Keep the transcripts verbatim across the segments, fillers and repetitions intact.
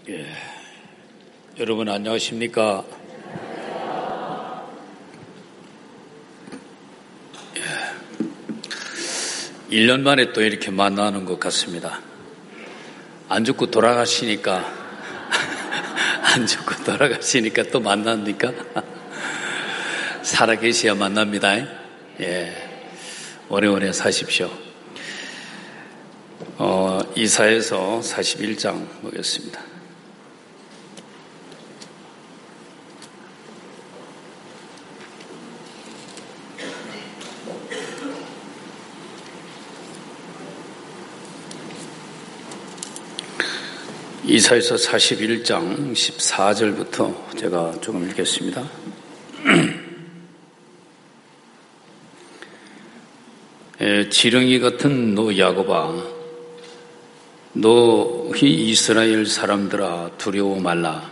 예, 여러분 안녕하십니까? 예, 일 년 만에 또 이렇게 만나는 것 같습니다. 안 죽고 돌아가시니까 안 죽고 돌아가시니까 또 만납니까? 살아계셔야 만납니다. 예, 오래오래 사십시오. 어, 이사야서 사십일 장 보겠습니다. 이사야서 사십일 장 십사 절부터 제가 조금 읽겠습니다. 에, 지렁이 같은 너 야곱아, 너희 이스라엘 사람들아 두려워 말라.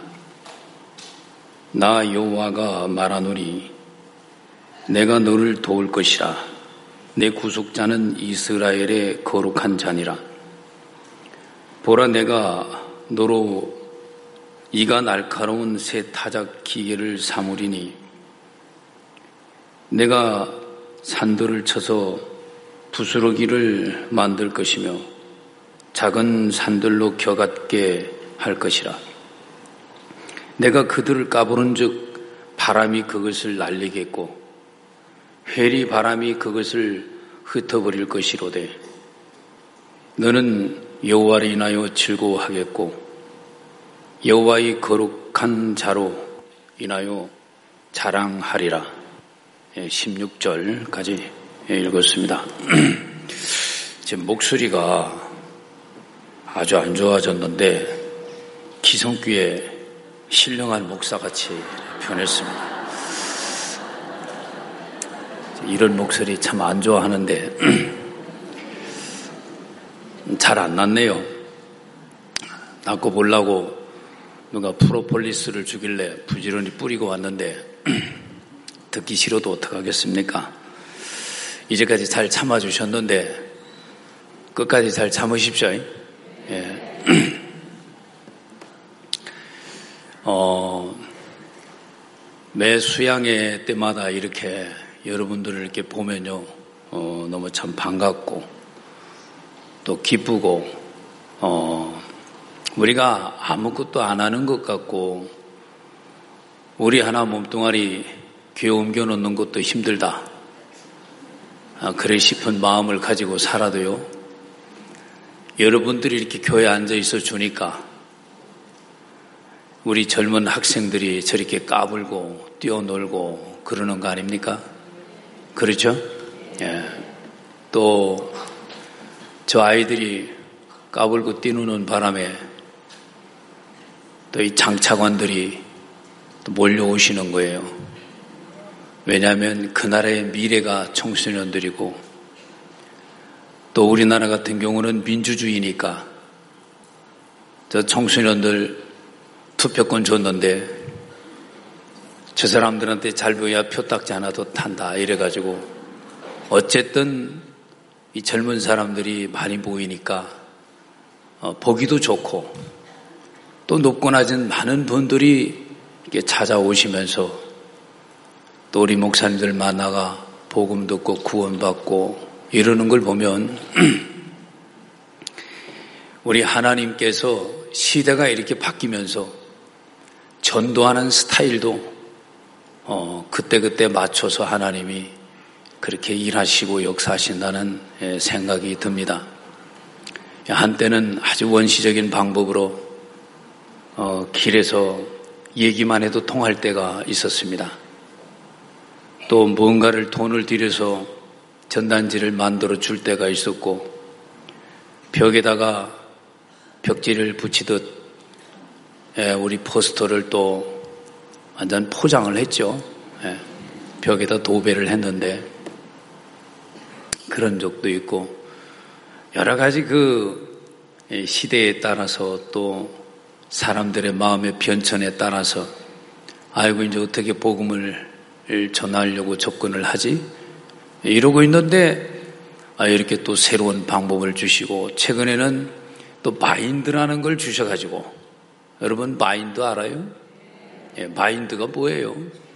나 여호와가 말하노니 내가 너를 도울 것이라. 내 구속자는 이스라엘의 거룩한 자니라. 보라, 내가 너로 이가 날카로운 새 타작 기계를 삼으리니 내가 산들을 쳐서 부스러기를 만들 것이며 작은 산들로 겨같게 할 것이라. 내가 그들을 까부른 즉 바람이 그것을 날리겠고 회리 바람이 그것을 흩어버릴 것이로되 너는 여호와를 인하여 즐거워하겠고 여호와의 거룩한 자로 인하여 자랑하리라. 십육 절까지 읽었습니다. 제 목소리가 아주 안 좋아졌는데 기성교회 신령한 목사같이 변했습니다. 이런 목소리 참 안 좋아하는데 잘 안 났네요. 낫고 보려고 누가 프로폴리스를 주길래 부지런히 뿌리고 왔는데 듣기 싫어도 어떡하겠습니까? 이제까지 잘 참아주셨는데 끝까지 잘 참으십시오. 예. 어, 매 수양회 때마다 이렇게 여러분들을 이렇게 보면요, 어, 너무 참 반갑고 또 기쁘고, 어, 우리가 아무것도 안 하는 것 같고 우리 하나 몸뚱아리 교회 옮겨 놓는 것도 힘들다. 아, 그래 싶은 마음을 가지고 살아도요, 여러분들이 이렇게 교회에 앉아 있어 주니까 우리 젊은 학생들이 저렇게 까불고 뛰어놀고 그러는 거 아닙니까? 그렇죠? 예. 또 저 아이들이 까불고 뛰노는 바람에 또 이 장차관들이 또 몰려오시는 거예요. 왜냐하면 그 나라의 미래가 청소년들이고 또 우리나라 같은 경우는 민주주의니까 저 청소년들 투표권 줬는데 저 사람들한테 잘 보여야 표 닦지 않아도 탄다 이래가지고 어쨌든 이 젊은 사람들이 많이 보이니까 어, 보기도 좋고 또 높고 낮은 많은 분들이 이렇게 찾아오시면서 또 우리 목사님들 만나가 복음 듣고 구원받고 이러는 걸 보면 우리 하나님께서 시대가 이렇게 바뀌면서 전도하는 스타일도 어, 그때그때 맞춰서 하나님이 그렇게 일하시고 역사하신다는 생각이 듭니다. 한때는 아주 원시적인 방법으로 어, 길에서 얘기만 해도 통할 때가 있었습니다. 또 뭔가를 돈을 들여서 전단지를 만들어 줄 때가 있었고 벽에다가 벽지를 붙이듯 우리 포스터를 또 완전 포장을 했죠. 벽에다 도배를 했는데 그런 적도 있고 여러 가지 그 시대에 따라서 또 사람들의 마음의 변천에 따라서 아이고 이제 어떻게 복음을 전하려고 접근을 하지? 이러고 있는데 이렇게 또 새로운 방법을 주시고 최근에는 또 마인드라는 걸 주셔가지고 여러분 마인드 알아요? 예, 마인드가 뭐예요?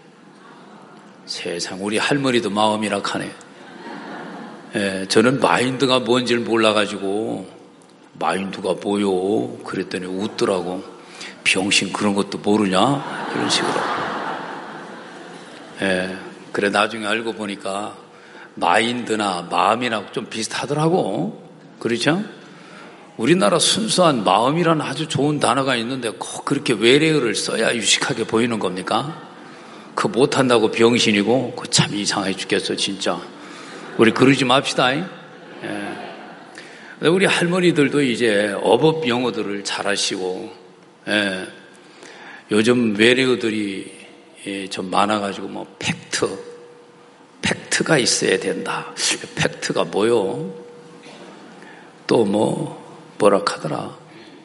세상 우리 할머니도 마음이라 하네. 예, 저는 마인드가 뭔지를 몰라가지고 마인드가 뭐요? 그랬더니 웃더라고. 병신 그런 것도 모르냐? 이런 식으로. 예, 그래 나중에 알고 보니까 마인드나 마음이랑 좀 비슷하더라고. 그렇죠? 우리나라 순수한 마음이라는 아주 좋은 단어가 있는데 꼭 그렇게 외래어를 써야 유식하게 보이는 겁니까? 그거 못한다고 병신이고 그거 참 이상해 죽겠어 진짜. 우리 그러지 맙시다. 예. 우리 할머니들도 이제 어법 용어들을 잘 하시고 예. 요즘 외래어들이 좀 많아가지고 뭐 팩트 팩트가 있어야 된다. 팩트가 뭐요? 또 뭐 뭐라 하더라.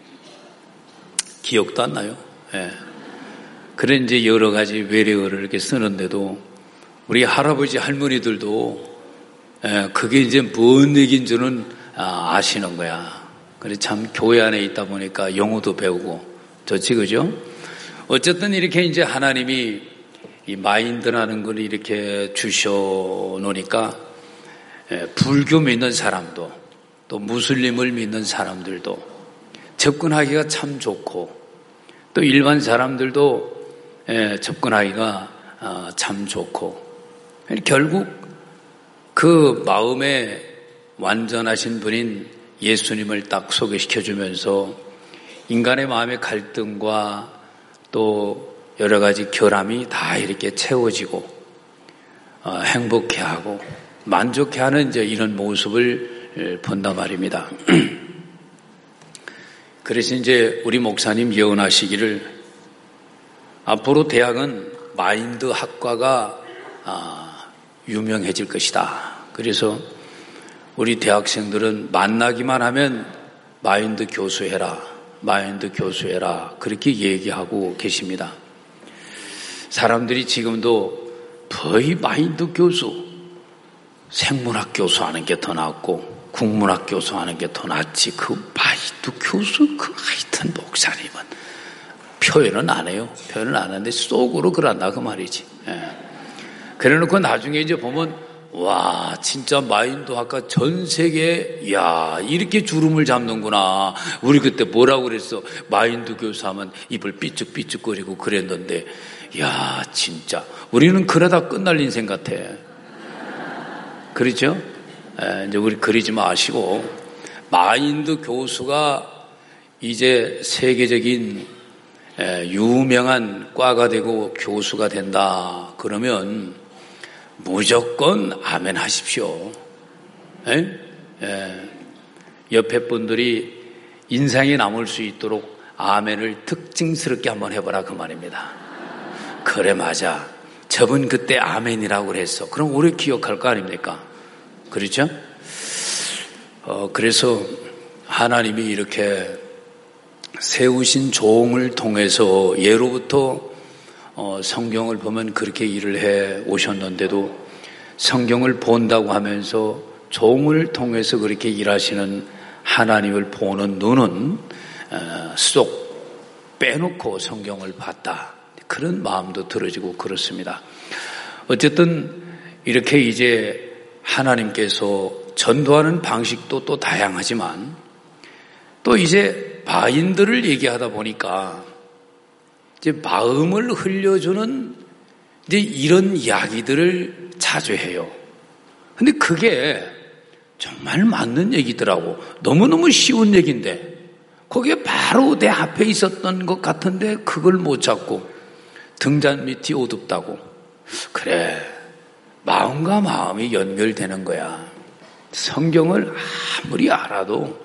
기억도 안 나요. 예. 그래 이제 여러 가지 외래어를 이렇게 쓰는데도 우리 할아버지 할머니들도 예, 그게 이제 뭔 얘기인 줄은 아, 아시는 거야. 그래 참 교회 안에 있다 보니까 영어도 배우고 좋지 그죠? 어쨌든 이렇게 이제 하나님이 이 마인드라는 걸 이렇게 주셔 놓으니까 예, 불교 믿는 사람도 또 무슬림을 믿는 사람들도 접근하기가 참 좋고 또 일반 사람들도 예, 접근하기가 아, 참 좋고 결국 그 마음에 완전하신 분인 예수님을 딱 소개시켜 주면서 인간의 마음의 갈등과 또 여러 가지 결함이 다 이렇게 채워지고 어, 행복해하고 만족해하는 이제 이런 모습을 본단 말입니다. 그래서 이제 우리 목사님 예언하시기를 앞으로 대학은 마인드 학과가 아, 유명해질 것이다. 그래서 우리 대학생들은 만나기만 하면 마인드 교수해라, 마인드 교수해라 그렇게 얘기하고 계십니다. 사람들이 지금도 거의 마인드 교수, 생문학 교수 하는 게 더 낫고 국문학 교수 하는 게 더 낫지 그 마인드 교수 그 하여튼 목사님은 표현은 안 해요. 표현은 안 하는데 속으로 그런다 그 말이지. 예. 그래놓고 나중에 이제 보면 와 진짜 마인드 학과 전 세계에 야 이렇게 주름을 잡는구나. 우리 그때 뭐라고 그랬어? 마인드 교수 하면 입을 삐죽삐죽거리고 그랬는데 야 진짜 우리는 그러다 끝날 인생 같아. 그렇죠? 에, 이제 우리 그러지 마시고 마인드 교수가 이제 세계적인 에, 유명한 과가 되고 교수가 된다 그러면 무조건 아멘 하십시오. 에? 에, 옆에 분들이 인상이 남을 수 있도록 아멘을 특징스럽게 한번 해보라 그 말입니다. 그래 맞아. 저분 그때 아멘이라고 그랬어. 그럼 오래 기억할 거 아닙니까? 그렇죠? 어, 그래서 하나님이 이렇게 세우신 종을 통해서 예로부터 어, 성경을 보면 그렇게 일을 해 오셨는데도 성경을 본다고 하면서 종을 통해서 그렇게 일하시는 하나님을 보는 눈은 어, 쏙 빼놓고 성경을 봤다. 그런 마음도 들어지고 그렇습니다. 어쨌든 이렇게 이제 하나님께서 전도하는 방식도 또 다양하지만 또 이제 마인드를 얘기하다 보니까 이제 마음을 흘려주는 이제 이런 이야기들을 자주 해요. 근데 그게 정말 맞는 얘기더라고. 너무너무 쉬운 얘기인데 거기에 바로 내 앞에 있었던 것 같은데 그걸 못 잡고 등잔 밑이 어둡다고. 그래 마음과 마음이 연결되는 거야. 성경을 아무리 알아도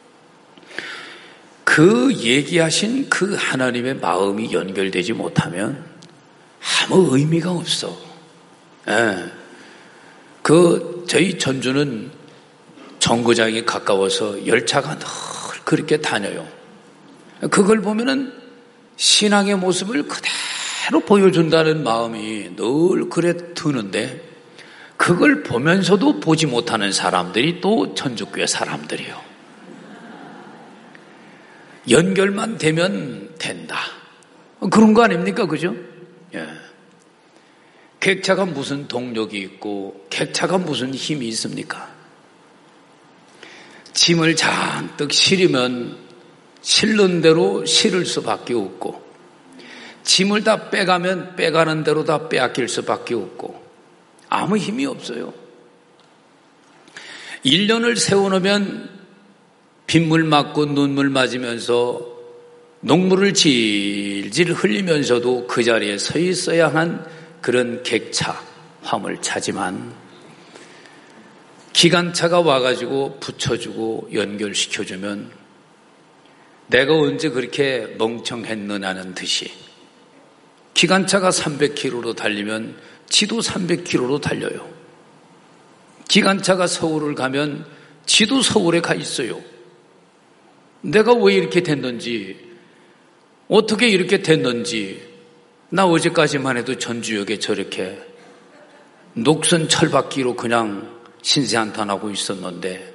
그 얘기하신 그 하나님의 마음이 연결되지 못하면 아무 의미가 없어. 예. 그 저희 전주는 정거장에 가까워서 열차가 늘 그렇게 다녀요. 그걸 보면은 신앙의 모습을 그대로 보여준다는 마음이 늘 그래 드는데 그걸 보면서도 보지 못하는 사람들이 또 천주교회 사람들이요. 연결만 되면 된다. 그런 거 아닙니까? 그죠? 예. 객차가 무슨 동력이 있고 객차가 무슨 힘이 있습니까? 짐을 잔뜩 실으면 실는 대로 실을 수밖에 없고 짐을 다 빼가면 빼가는 대로 다 빼앗길 수밖에 없고 아무 힘이 없어요. 일 년을 세워놓으면 빗물 맞고 눈물 맞으면서 녹물을 질질 흘리면서도 그 자리에 서 있어야 한 그런 객차, 화물차지만 기관차가 와가지고 붙여주고 연결시켜주면 내가 언제 그렇게 멍청했느냐는 듯이 기관차가 삼백 킬로미터로 달리면 지도 삼백 킬로미터로 달려요. 기관차가 서울을 가면 지도 서울에 가 있어요. 내가 왜 이렇게 됐는지, 어떻게 이렇게 됐는지, 나 어제까지만 해도 전주역에 저렇게 녹슨 철바퀴로 그냥 신세한탄하고 있었는데,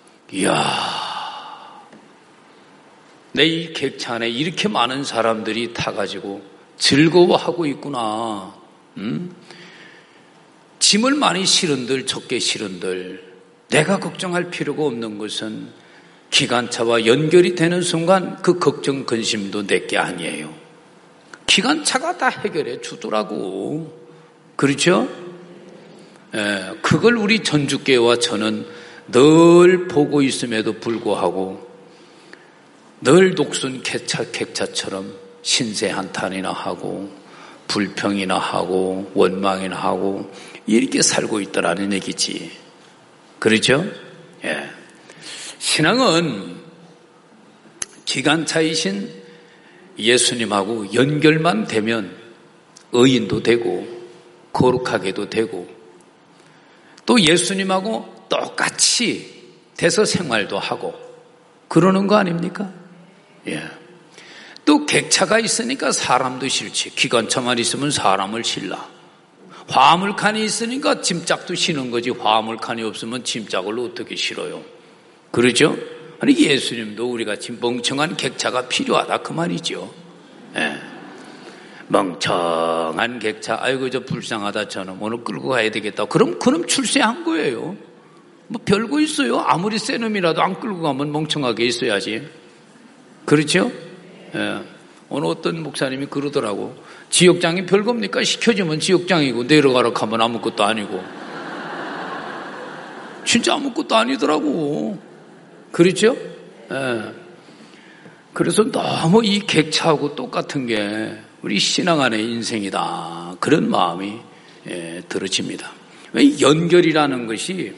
이야, 내 이 객차 안에 이렇게 많은 사람들이 타가지고 즐거워하고 있구나. 음? 짐을 많이 실은들 적게 실은들 내가 걱정할 필요가 없는 것은 기관차와 연결이 되는 순간 그 걱정 근심도 내게 아니에요. 기관차가 다 해결해 주더라고. 그렇죠? 예, 그걸 우리 전주교회와 저는 늘 보고 있음에도 불구하고 늘 녹슨 객차, 객차처럼 신세한탄이나 하고 불평이나 하고 원망이나 하고 이렇게 살고 있다라는 얘기지. 그렇죠? 예. 신앙은 기관차이신 예수님하고 연결만 되면 의인도 되고 거룩하게도 되고 또 예수님하고 똑같이 돼서 생활도 하고 그러는 거 아닙니까? 예. 또 객차가 있으니까 사람도 싫지. 기관차만 있으면 사람을 실라. 화물칸이 있으니까 짐짝도 쉬는 거지. 화물칸이 없으면 짐짝을 어떻게 실어요? 그렇죠? 아니 예수님도 우리같이 멍청한 객차가 필요하다 그 말이죠. 예. 멍청한 객차, 아이고 저 불쌍하다 저는 오늘 끌고 가야 되겠다. 그럼 그럼 출세한 거예요. 뭐 별거 있어요. 아무리 센 놈이라도 안 끌고 가면 멍청하게 있어야지. 그렇죠? 예. 오늘 어떤 목사님이 그러더라고. 지역장이 별겁니까? 시켜주면 지역장이고 내려가라 하면 아무것도 아니고. 진짜 아무것도 아니더라고. 그렇죠? 예. 그래서 너무 이 객차하고 똑같은 게 우리 신앙 안의 인생이다. 그런 마음이 예, 들어집니다. 연결이라는 것이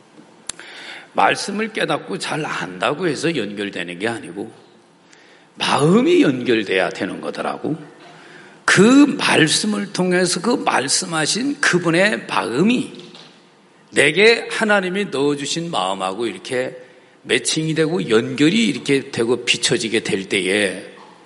말씀을 깨닫고 잘 안다고 해서 연결되는 게 아니고 마음이 연결돼야 되는 거더라고. 그 말씀을 통해서 그 말씀하신 그분의 마음이 내게 하나님이 넣어주신 마음하고 이렇게 매칭이 되고 연결이 이렇게 되고 비춰지게 될 때에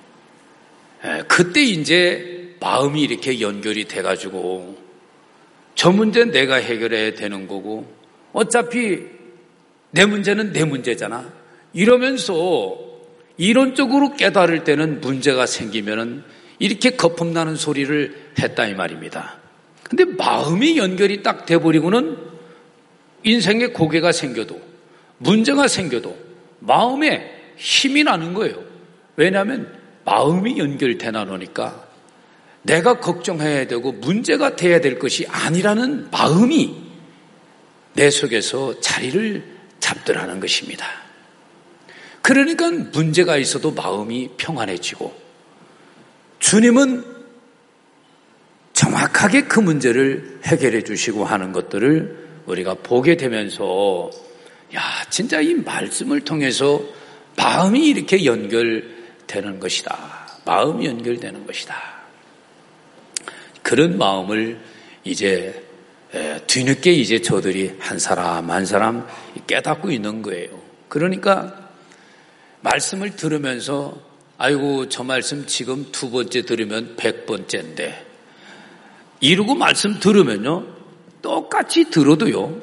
그때 이제 마음이 이렇게 연결이 돼가지고 저 문제는 내가 해결해야 되는 거고 어차피 내 문제는 내 문제잖아. 이러면서 이론적으로 깨달을 때는 문제가 생기면은 이렇게 거품나는 소리를 했다 이 말입니다. 근데 마음이 연결이 딱 돼버리고는 인생에 고개가 생겨도 문제가 생겨도 마음에 힘이 나는 거예요. 왜냐하면 마음이 연결되나 놓으니까 내가 걱정해야 되고 문제가 돼야 될 것이 아니라는 마음이 내 속에서 자리를 잡더라는 것입니다. 그러니까 문제가 있어도 마음이 평안해지고 주님은 정확하게 그 문제를 해결해 주시고 하는 것들을 우리가 보게 되면서 야, 진짜 이 말씀을 통해서 마음이 이렇게 연결되는 것이다. 마음이 연결되는 것이다. 그런 마음을 이제 뒤늦게 이제 저들이 한 사람 한 사람 깨닫고 있는 거예요. 그러니까 말씀을 들으면서 아이고 저 말씀 지금 두 번째 들으면 백 번째인데 이러고 말씀 들으면요 똑같이 들어도요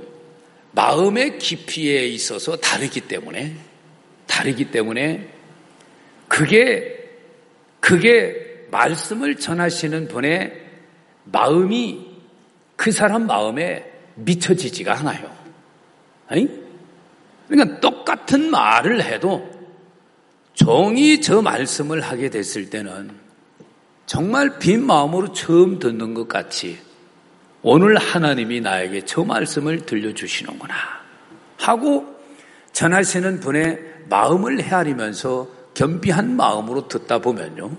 마음의 깊이에 있어서 다르기 때문에 다르기 때문에 그게, 그게 말씀을 전하시는 분의 마음이 그 사람 마음에 미쳐지지가 않아요. 아니? 그러니까 똑같은 말을 해도 종이 저 말씀을 하게 됐을 때는 정말 빈 마음으로 처음 듣는 것 같이 오늘 하나님이 나에게 저 말씀을 들려주시는구나 하고 전하시는 분의 마음을 헤아리면서 겸비한 마음으로 듣다 보면요,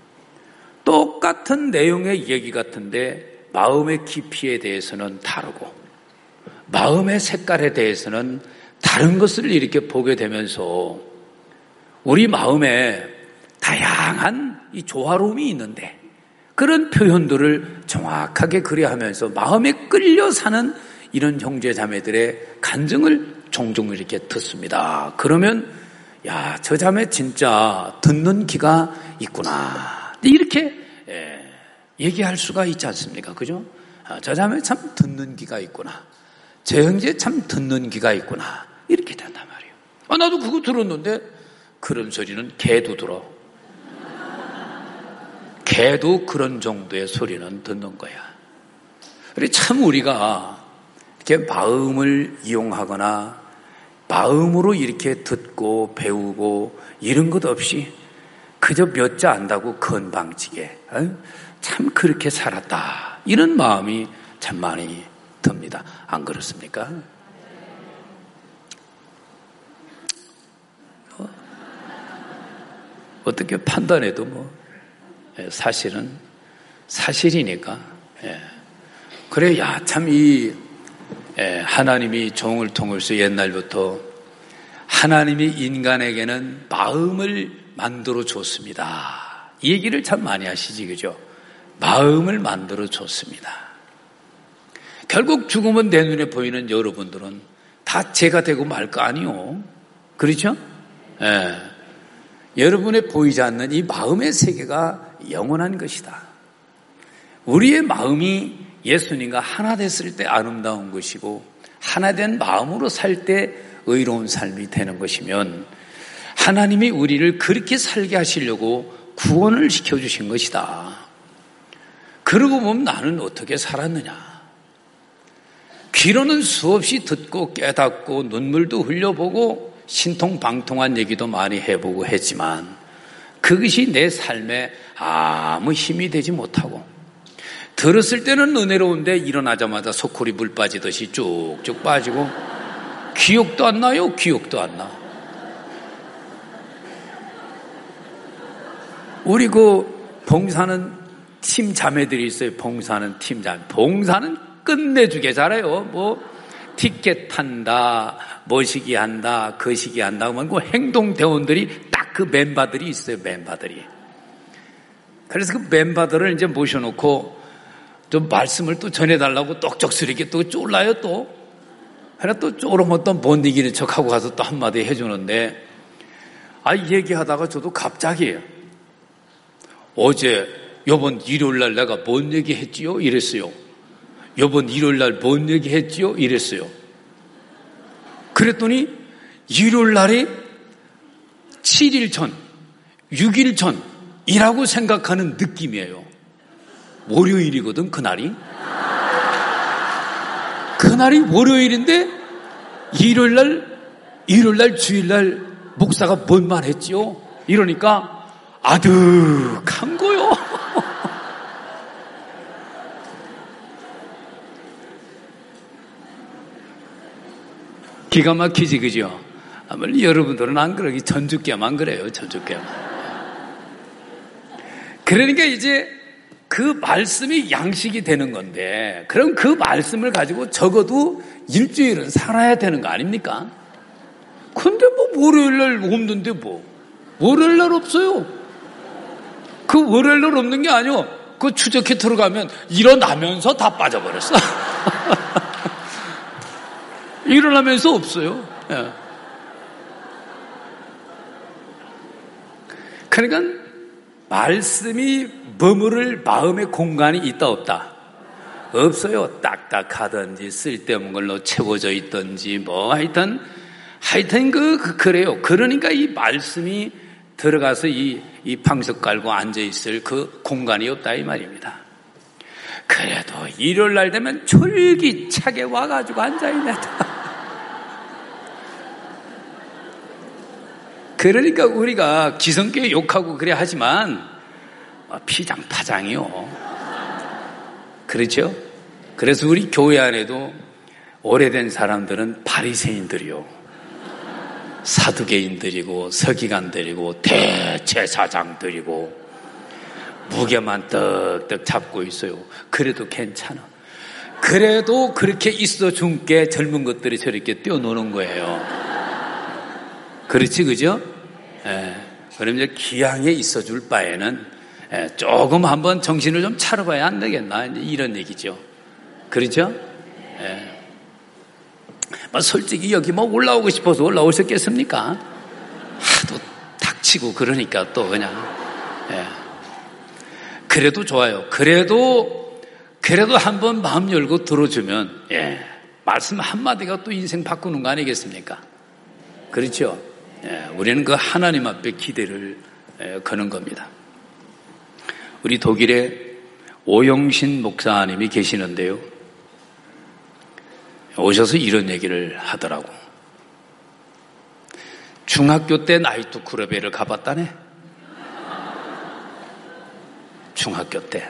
똑같은 내용의 얘기 같은데 마음의 깊이에 대해서는 다르고 마음의 색깔에 대해서는 다른 것을 이렇게 보게 되면서 우리 마음에 다양한 이 조화로움이 있는데 그런 표현들을 정확하게 그려하면서 마음에 끌려 사는 이런 형제 자매들의 간증을 종종 이렇게 듣습니다. 그러면 야, 저 자매 진짜 듣는 귀가 있구나 이렇게 예, 얘기할 수가 있지 않습니까? 그죠? 아, 저 자매 참 듣는 귀가 있구나, 제 형제 참 듣는 귀가 있구나 이렇게 된단 말이에요. 아, 나도 그거 들었는데 그런 소리는 개도 들어. 개도 그런 정도의 소리는 듣는 거야. 그래 참 우리가 이렇게 마음을 이용하거나 마음으로 이렇게 듣고 배우고 이런 것 없이 그저 몇 자 안다고 건방지게 참 그렇게 살았다 이런 마음이 참 많이 듭니다. 안 그렇습니까? 뭐 어떻게 판단해도 뭐 사실은 사실이니까. 그래, 야, 참 이 하나님이 종을 통해서 옛날부터 하나님이 인간에게는 마음을 만들어 줬습니다. 이 얘기를 참 많이 하시지, 그죠? 마음을 만들어 줬습니다. 결국 죽으면 내 눈에 보이는 여러분들은 다 죄가 되고 말 거 아니요. 그렇죠? 예. 여러분의 보이지 않는 이 마음의 세계가 영원한 것이다. 우리의 마음이 예수님과 하나 됐을 때 아름다운 것이고 하나 된 마음으로 살 때 의로운 삶이 되는 것이면 하나님이 우리를 그렇게 살게 하시려고 구원을 시켜주신 것이다. 그러고 보면 나는 어떻게 살았느냐. 귀로는 수없이 듣고 깨닫고 눈물도 흘려보고 신통방통한 얘기도 많이 해보고 했지만 그것이 내 삶에 아무 힘이 되지 못하고 들었을 때는 은혜로운데 일어나자마자 소쿠리 물 빠지듯이 쭉쭉 빠지고 기억도 안 나요. 기억도 안 나. 우리 그 봉사는 팀 자매들이 있어요. 봉사는 팀 자매. 봉사는 끝내주게 잘해요. 뭐 티켓 탄다, 뭐시기 한다, 거시기 한다 하면 그 행동대원들이 딱 그 멤버들이 있어요. 멤버들이. 그래서 그 멤버들을 이제 모셔놓고 좀 말씀을 또 전해달라고 똑똑스럽게 또 쫄라요 또. 그래 또 쪼르면 또 못 이기는 척하고 가서 또 한마디 해주는데 아 얘기하다가 저도 갑자기 어제 요번 일요일날 내가 뭔 얘기했지요? 이랬어요. 요번 일요일날 뭔 얘기했지요? 이랬어요. 그랬더니 일요일날이 칠 일 전, 육 일 전이라고 생각하는 느낌이에요. 월요일이거든 그날이. 그날이 월요일인데 일요일날 일요일날 주일날 목사가 뭔 말 했지요? 이러니까 아득한 거요. 기가 막히지 그죠? 아마 여러분들은 안 그러기 전주께만 그래요. 전주께만. 그러니까 이제 그 말씀이 양식이 되는 건데 그럼 그 말씀을 가지고 적어도 일주일은 살아야 되는 거 아닙니까? 근데 뭐 월요일날 없는데 뭐 월요일날 없어요. 그 월요일날 없는 게 아니요. 그 추적해 들어가면 일어나면서 다 빠져버렸어. 일어나면서 없어요. 예. 그러니까 말씀이 머무를 마음의 공간이 있다 없다? 없어요. 딱딱하든지 쓸데없는 걸로 채워져 있든지 뭐 하여튼 하여튼 그, 그 그래요. 그러니까 이 말씀이 들어가서 이, 이 방석 깔고 앉아있을 그 공간이 없다 이 말입니다. 그래도 일요일 날 되면 졸기차게 와가지고 앉아있네. 그러니까 우리가 기성교회 욕하고 그래 하지만 피장파장이요. 그렇죠? 그래서 우리 교회 안에도 오래된 사람들은 바리새인들이요, 사두개인들이고 서기관들이고 대제사장들이고 무게만 떡떡 잡고 있어요. 그래도 괜찮아. 그래도 그렇게 있어 준 게 젊은 것들이 저렇게 뛰어노는 거예요. 그렇지, 그죠? 예. 그럼 이제 기왕에 있어 줄 바에는 예, 조금 한번 정신을 좀 차려봐야 안 되겠나, 이런 얘기죠. 그렇죠? 예. 뭐 솔직히 여기 뭐 올라오고 싶어서 올라오셨겠습니까? 하도 닥치고 그러니까 또 그냥. 예. 그래도 좋아요. 그래도 그래도 한번 마음 열고 들어주면, 예, 말씀 한마디가 또 인생 바꾸는 거 아니겠습니까? 그렇죠? 예, 우리는 그 하나님 앞에 기대를 예, 거는 겁니다. 우리 독일에 오영신 목사님이 계시는데요, 오셔서 이런 얘기를 하더라고. 중학교 때 나이트 클럽에를 가봤다네. 중학교 때.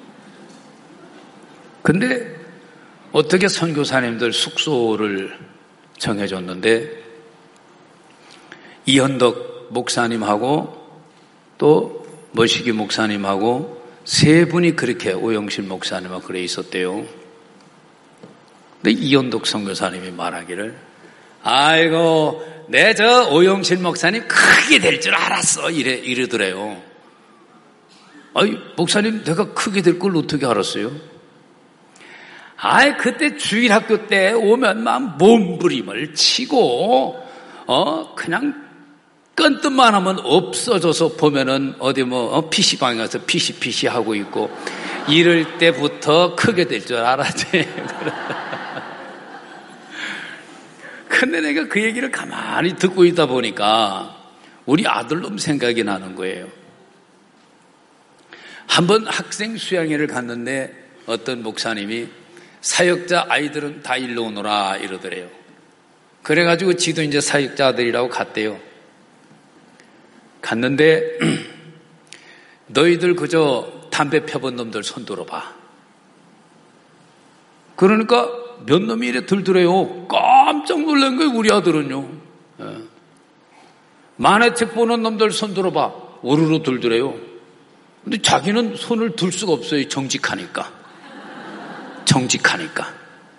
근데 어떻게 선교사님들 숙소를 정해줬는데 이현덕 목사님하고 또 머시기 목사님하고 세 분이 그렇게 오영신 목사님하고 그래 있었대요. 근데 이현덕 선교사님이 말하기를, 아이고 내 저 오영신 목사님 크게 될 줄 알았어, 이래 이러더래요. 아이, 목사님 내가 크게 될 걸 어떻게 알았어요? 아이, 그때 주일학교 때 오면 막 몸부림을 치고 어 그냥 끈뜻만 하면 없어져서 보면은 어디 뭐 어, 피시방에 가서 피시피시 하고 있고 이럴 때부터 크게 될 줄 알았지. 근데 내가 그 얘기를 가만히 듣고 있다 보니까 우리 아들놈 생각이 나는 거예요. 한번 학생 수양회를 갔는데 어떤 목사님이 사역자 아이들은 다 일로 오너라 이러더래요. 그래가지고 지도 이제 사역자 아들이라고 갔대요. 갔는데 너희들 그저 담배 펴본 놈들 손 들어봐. 그러니까 몇 놈이 이래 들더래요. 깜짝 놀란 거예요, 우리 아들은요. 예. 만화책 보는 놈들 손 들어봐. 우르르 들더래요. 근데 자기는 손을 들 수가 없어요. 정직하니까. 정직하니까.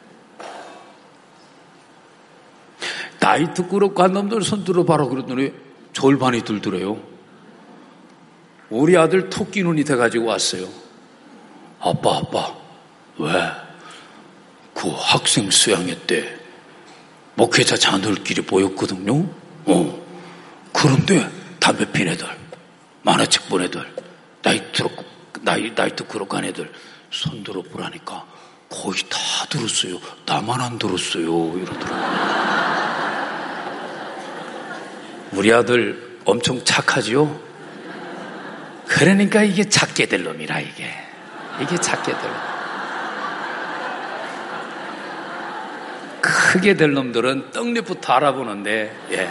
나이트 클럽 간 놈들 손 들어봐라 그랬더니 절반이 들더래요. 우리 아들 토끼 눈이 돼가지고 왔어요. 아빠, 아빠, 왜? 그 학생 수양회 때 목회자 자녀들끼리 모였거든요. 어. 그런데 담배 핀 애들, 만화책 본 애들, 나이트, 나이, 나이트 클럽 간 애들 손 들어보라니까 거의 다 들었어요. 나만 안 들었어요. 이러더라고요. 우리 아들 엄청 착하지요? 그러니까 이게 작게 될 놈이라, 이게. 이게 작게 될 놈. 크게 될 놈들은 떡잎부터 알아보는데, 예.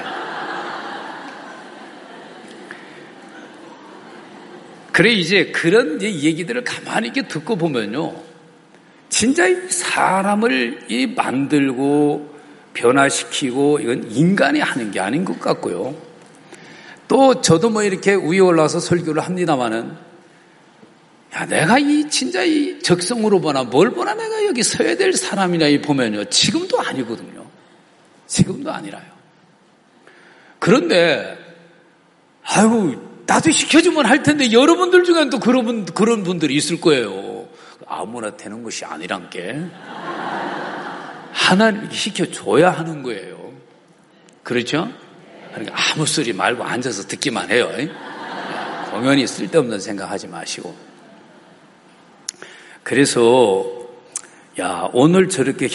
그래, 이제 그런 얘기들을 가만히 이렇게 듣고 보면요. 진짜 사람을 이 만들고 변화시키고 이건 인간이 하는 게 아닌 것 같고요. 또 저도 뭐 이렇게 위에 올라와서 설교를 합니다마는, 야, 내가 이 진짜 이 적성으로 보나 뭘 보나 내가 여기 서야 될 사람이나 이 보면요. 지금도 아니거든요. 지금도 아니라요. 그런데, 아이고, 나도 시켜주면 할 텐데 여러분들 중에는 또 그런, 분, 그런 분들이 있을 거예요. 아무나 되는 것이 아니란 게. 하나님께 시켜줘야 하는 거예요. 그렇죠? 그러니까 아무 소리 말고 앉아서 듣기만 해요. 공연히 쓸데없는 생각하지 마시고. 그래서 야, 오늘 저렇게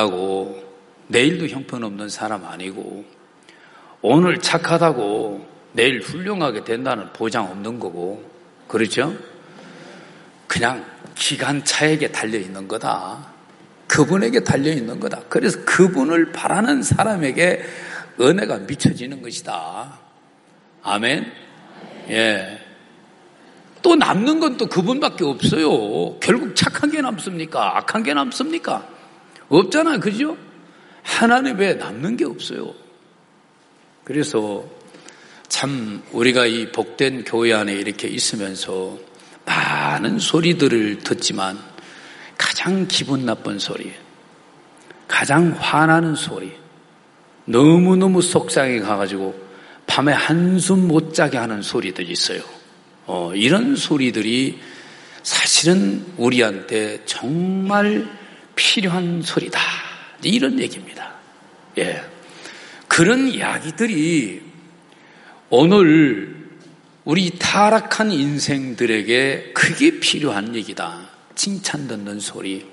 형편없다고 내일도 형편없는 사람 아니고, 오늘 착하다고 내일 훌륭하게 된다는 보장 없는 거고, 그렇죠? 그냥 기관차에게 달려있는 거다. 그분에게 달려있는 거다. 그래서 그분을 바라는 사람에게 은혜가 미쳐지는 것이다. 아멘? 예. 또 남는 건 또 그분밖에 없어요. 결국 착한 게 남습니까? 악한 게 남습니까? 없잖아요. 그죠? 하나님 외에 남는 게 없어요. 그래서 참 우리가 이 복된 교회 안에 이렇게 있으면서 많은 소리들을 듣지만 가장 기분 나쁜 소리, 가장 화나는 소리, 너무너무 속상해 가가지고 밤에 한숨 못 자게 하는 소리들이 있어요. 어, 이런 소리들이 사실은 우리한테 정말 필요한 소리다. 이런 얘기입니다. 예. 그런 이야기들이 오늘 우리 타락한 인생들에게 그게 필요한 얘기다. 칭찬 듣는 소리,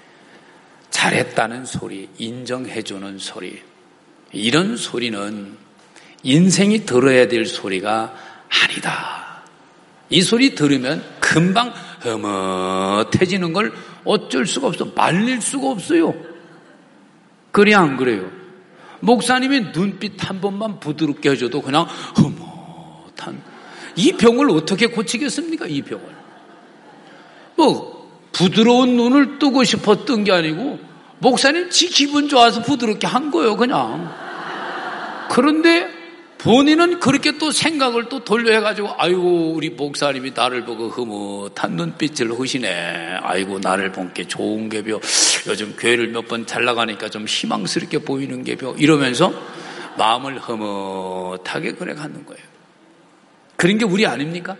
잘했다는 소리, 인정해주는 소리. 이런 소리는 인생이 들어야 될 소리가 아니다. 이 소리 들으면 금방 흐뭇해지는 걸 어쩔 수가 없어. 말릴 수가 없어요. 그래 안 그래요? 목사님이 눈빛 한 번만 부드럽게 해줘도 그냥 흐뭇한, 이 병을 어떻게 고치겠습니까? 이 병을. 뭐 부드러운 눈을 뜨고 싶어 뜬 게 아니고 목사님 지 기분 좋아서 부드럽게 한 거예요, 그냥. 그런데 본인은 그렇게 또 생각을 또 돌려해가지고, 아이고 우리 목사님이 나를 보고 흐뭇한 눈빛을 흐시네. 아이고 나를 본 게 좋은 게벼. 요즘 교회를 몇 번 잘 나가니까 좀 희망스럽게 보이는 게벼. 이러면서 마음을 흐뭇하게 그래 가는 거예요. 그런 게 우리 아닙니까?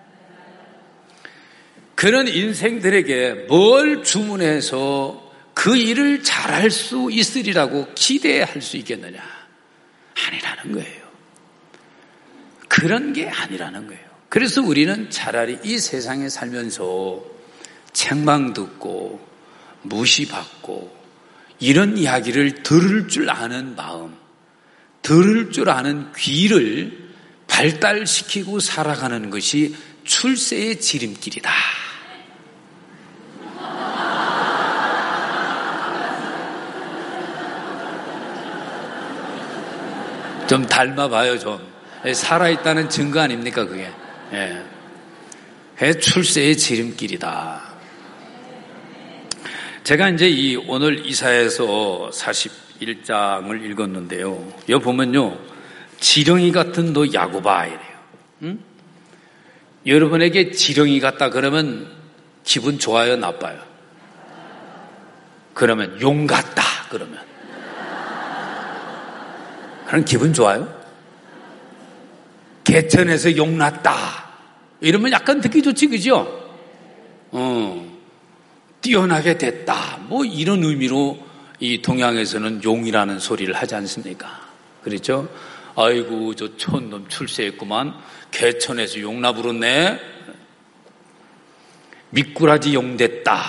그런 인생들에게 뭘 주문해서 그 일을 잘할 수 있으리라고 기대할 수 있겠느냐? 아니라는 거예요. 그런 게 아니라는 거예요. 그래서 우리는 차라리 이 세상에 살면서 책망 듣고 무시받고 이런 이야기를 들을 줄 아는 마음, 들을 줄 아는 귀를 발달시키고 살아가는 것이 출세의 지름길이다. 좀 닮아봐요, 좀. 살아있다는 증거 아닙니까, 그게? 예. 출세의 지름길이다. 제가 이제 이 오늘 이사야서 사십일 장을 읽었는데요. 여기 보면요. 지렁이 같은 너 야곱아, 이래요. 응? 여러분에게 지렁이 같다 그러면 기분 좋아요, 나빠요? 그러면 용 같다, 그러면. 그럼 기분 좋아요? 개천에서 용 났다. 이러면 약간 듣기 좋지, 그죠? 어, 뛰어나게 됐다. 뭐 이런 의미로 이 동양에서는 용이라는 소리를 하지 않습니까? 그렇죠? 아이고, 저 촌놈 출세했구만. 개천에서 용나 부르네. 미꾸라지 용 됐다.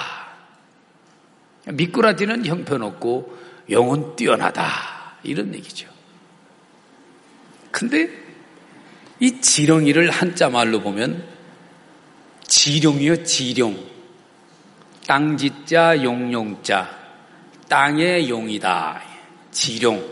미꾸라지는 형편없고 용은 뛰어나다. 이런 얘기죠. 근데 이 지렁이를 한자 말로 보면 지룡이요, 지룡. 땅지자, 용용자. 땅의 용이다. 지룡.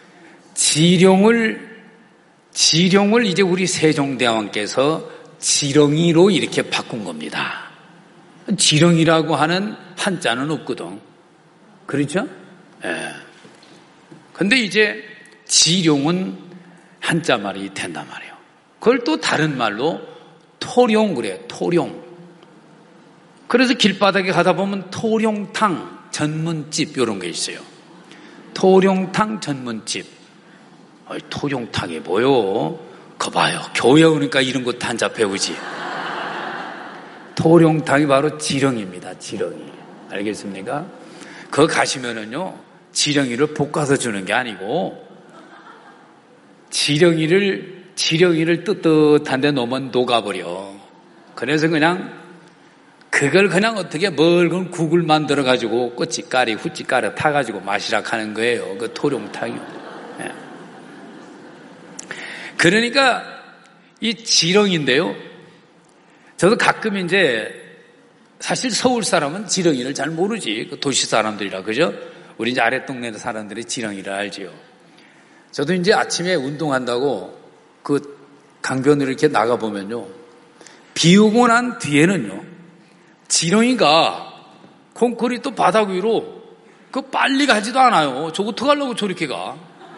지룡을, 지룡을 이제 우리 세종대왕께서 지렁이로 이렇게 바꾼 겁니다. 지렁이라고 하는 한자는 없거든. 그렇죠? 예. 근데 이제 지룡은 한자 말이 된단 말이에요. 그걸 또 다른 말로 토룡 그래요. 토룡. 그래서 길바닥에 가다 보면 토룡탕 전문집 이런 게 있어요. 토룡탕 전문집. 어이, 토룡탕이 뭐요? 거 봐요. 교회 오니까 이런 것도 한자 배우지. 토룡탕이 바로 지렁이입니다. 지렁이. 알겠습니까? 그거 가시면은요, 지렁이를 볶아서 주는 게 아니고, 지렁이를 지렁이를 뜨뜻한 데 놓으면 녹아버려. 그래서 그냥 그걸 그냥 어떻게 멀건 국을 만들어 가지고 꼬치가리 후찌가리 타가지고 마시라 하는 거예요. 그 토룡탕이요. 네. 그러니까 이 지렁인데요. 저도 가끔 이제 사실 서울 사람은 지렁이를 잘 모르지. 그 도시 사람들이라, 그죠? 우리 이제 아랫동네 사람들이 지렁이를 알지요. 저도 이제 아침에 운동한다고 그 강변으로 이렇게 나가보면요. 비 오고 난 뒤에는요. 지렁이가 콘크리트 바닥 위로 그 빨리 가지도 않아요. 저거 어떡하려고 저렇게 가.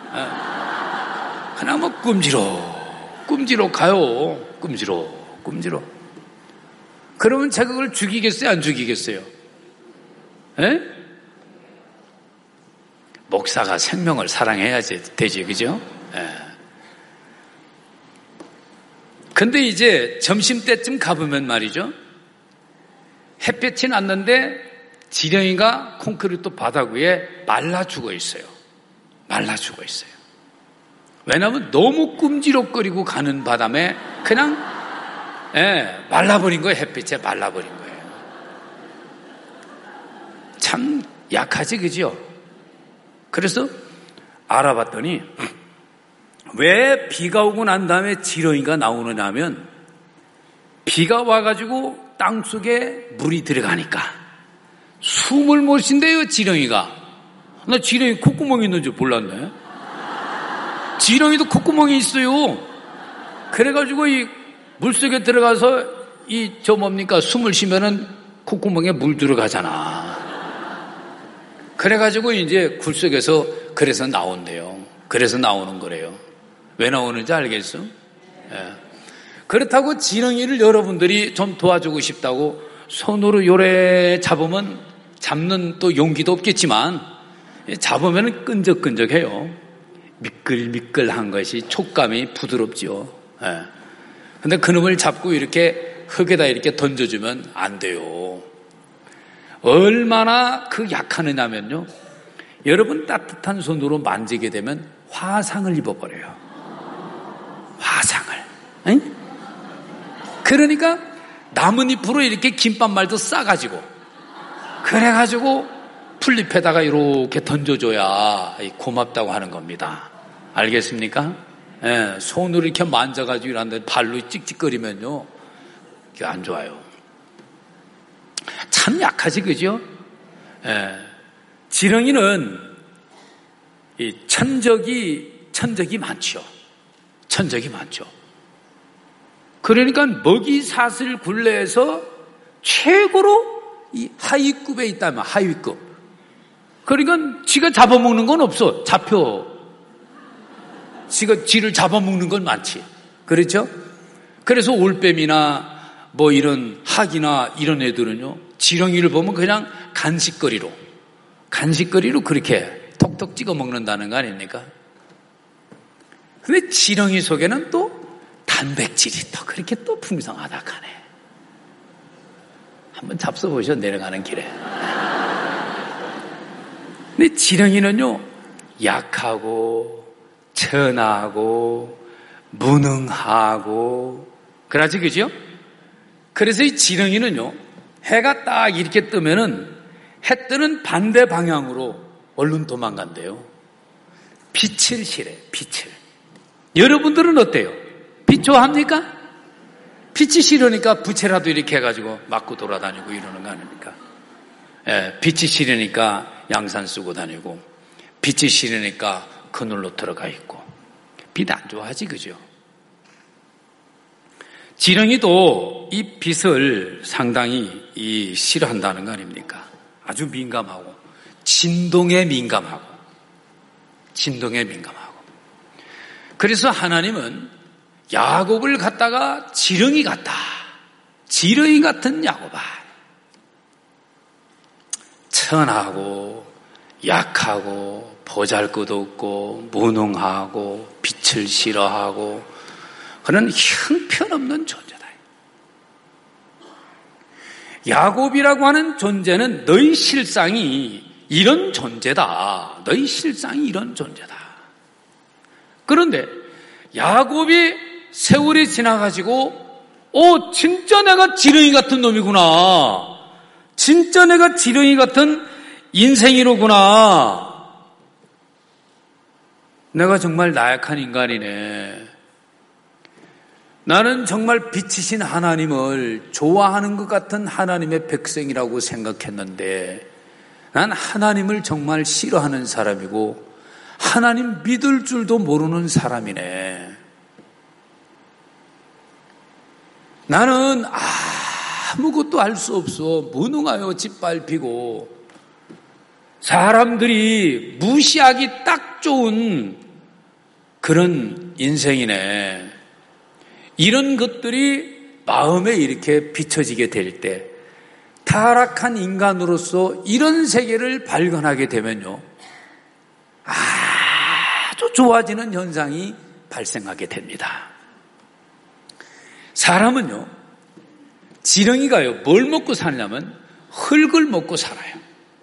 예. 그냥 뭐 끔지러, 끔지러 가요. 끔지러, 끔지러. 그러면 제가 그걸 죽이겠어요? 안 죽이겠어요? 예? 목사가 생명을 사랑해야지 되지, 그죠? 예. 근데 이제 점심때쯤 가보면 말이죠. 햇볕이 났는데 지렁이가 콘크리트 바닥 위에 말라 죽어 있어요. 말라 죽어 있어요. 왜냐하면 너무 끔지럭거리고 가는 바람에 그냥 예, 말라버린 거예요. 햇빛에 말라버린 거예요. 참 약하지, 그죠? 그래서 알아봤더니 왜 비가 오고 난 다음에 지렁이가 나오느냐 하면 비가 와가지고 땅속에 물이 들어가니까 숨을 못 쉰대요, 지렁이가. 나 지렁이 콧구멍이 있는 줄 몰랐네. 지렁이도 콧구멍이 있어요. 그래가지고 이 물속에 들어가서 이 저 뭡니까 숨을 쉬면은 콧구멍에 물 들어가잖아. 그래가지고 이제 굴속에서 그래서 나온대요. 그래서 나오는 거래요. 왜 나오는지 알겠어? 예. 그렇다고 지렁이를 여러분들이 좀 도와주고 싶다고 손으로 요래 잡으면 잡는 또 용기도 없겠지만 잡으면 끈적끈적해요. 미끌미끌한 것이 촉감이 부드럽지요. 예. 근데 그놈을 잡고 이렇게 흙에다 이렇게 던져주면 안 돼요. 얼마나 그 약하느냐면요. 여러분 따뜻한 손으로 만지게 되면 화상을 입어버려요. 화상을. 응? 그러니까 나뭇잎으로 이렇게 김밥말도 싸가지고 그래가지고 풀잎에다가 이렇게 던져줘야 고맙다고 하는 겁니다. 알겠습니까? 예, 손으로 이렇게 만져가지고 이런데 발로 찍찍거리면요. 이게 안 좋아요. 참 약하지, 그죠? 예, 지렁이는 이 천적이, 천적이 많죠. 천적이 많죠. 그러니까 먹이사슬 굴레에서 최고로 이 하위급에 있다면 하위급. 그러니까 지가 잡아먹는 건 없어. 잡혀. 지가 지를 잡아먹는 건 많지. 그렇죠? 그래서 올빼미나 뭐 이런 학이나 이런 애들은요. 지렁이를 보면 그냥 간식거리로 간식거리로 그렇게 톡톡 찍어 먹는다는 거 아닙니까? 근데 지렁이 속에는 또 단백질이 또 그렇게 또 풍성하다 하네. 한번 잡숴보셔, 내려가는 길에. 근데 지렁이는요, 약하고, 천하고, 무능하고, 그러지, 그죠? 그래서 이 지렁이는요, 해가 딱 이렇게 뜨면은, 해 뜨는 반대 방향으로 얼른 도망간대요. 빛을 실해, 빛을. 여러분들은 어때요? 빛 좋아합니까? 빛이 싫으니까 부채라도 이렇게 해가지고 맞고 돌아다니고 이러는 거 아닙니까? 예, 빛이 싫으니까 양산 쓰고 다니고, 빛이 싫으니까 그늘로 들어가 있고, 빛 안 좋아하지, 그죠? 지렁이도 이 빛을 상당히 이 싫어한다는 거 아닙니까? 아주 민감하고, 진동에 민감하고, 진동에 민감하고. 그래서 하나님은 야곱을 갖다가 지렁이 같다. 지렁이 같은 야곱아. 천하고 약하고 보잘것없고 무능하고 빛을 싫어하고 그런 형편없는 존재다. 야곱이라고 하는 존재는 너희 실상이 이런 존재다. 너희 실상이 이런 존재다. 그런데 야곱이 세월이 지나가지고 오, 진짜 내가 지렁이 같은 놈이구나. 진짜 내가 지렁이 같은 인생이로구나. 내가 정말 나약한 인간이네. 나는 정말 빛이신 하나님을 좋아하는 것 같은 하나님의 백성이라고 생각했는데 난 하나님을 정말 싫어하는 사람이고 하나님 믿을 줄도 모르는 사람이네. 나는 아무것도 할 수 없어. 무능하여 짓밟히고 사람들이 무시하기 딱 좋은 그런 인생이네. 이런 것들이 마음에 이렇게 비춰지게 될 때 타락한 인간으로서 이런 세계를 발견하게 되면요, 아주 좋아지는 현상이 발생하게 됩니다. 사람은요, 지렁이가요, 뭘 먹고 사냐면 흙을 먹고 살아요.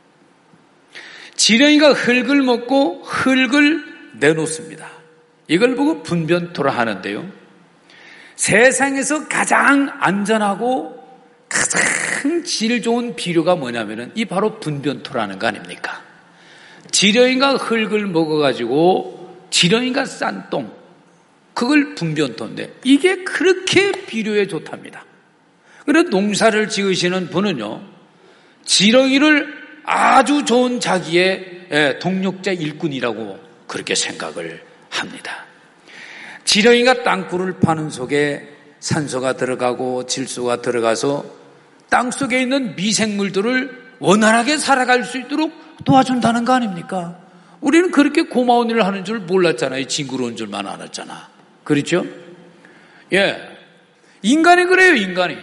지렁이가 흙을 먹고 흙을 내놓습니다. 이걸 보고 분변토라 하는데요, 세상에서 가장 안전하고 가장 질 좋은 비료가 뭐냐면은 이 바로 분변토라는 거 아닙니까? 지렁이가 흙을 먹어가지고 지렁이가 싼 똥, 그걸 분변토인데 이게 그렇게 비료에 좋답니다. 그래서 농사를 지으시는 분은요, 지렁이를 아주 좋은 자기의 동력자 일꾼이라고 그렇게 생각을 합니다. 지렁이가 땅굴을 파는 속에 산소가 들어가고 질소가 들어가서 땅속에 있는 미생물들을 원활하게 살아갈 수 있도록 도와준다는 거 아닙니까? 우리는 그렇게 고마운 일을 하는 줄 몰랐잖아요. 징그러운 줄만 알았잖아. 그렇죠? 예. 인간이 그래요, 인간이.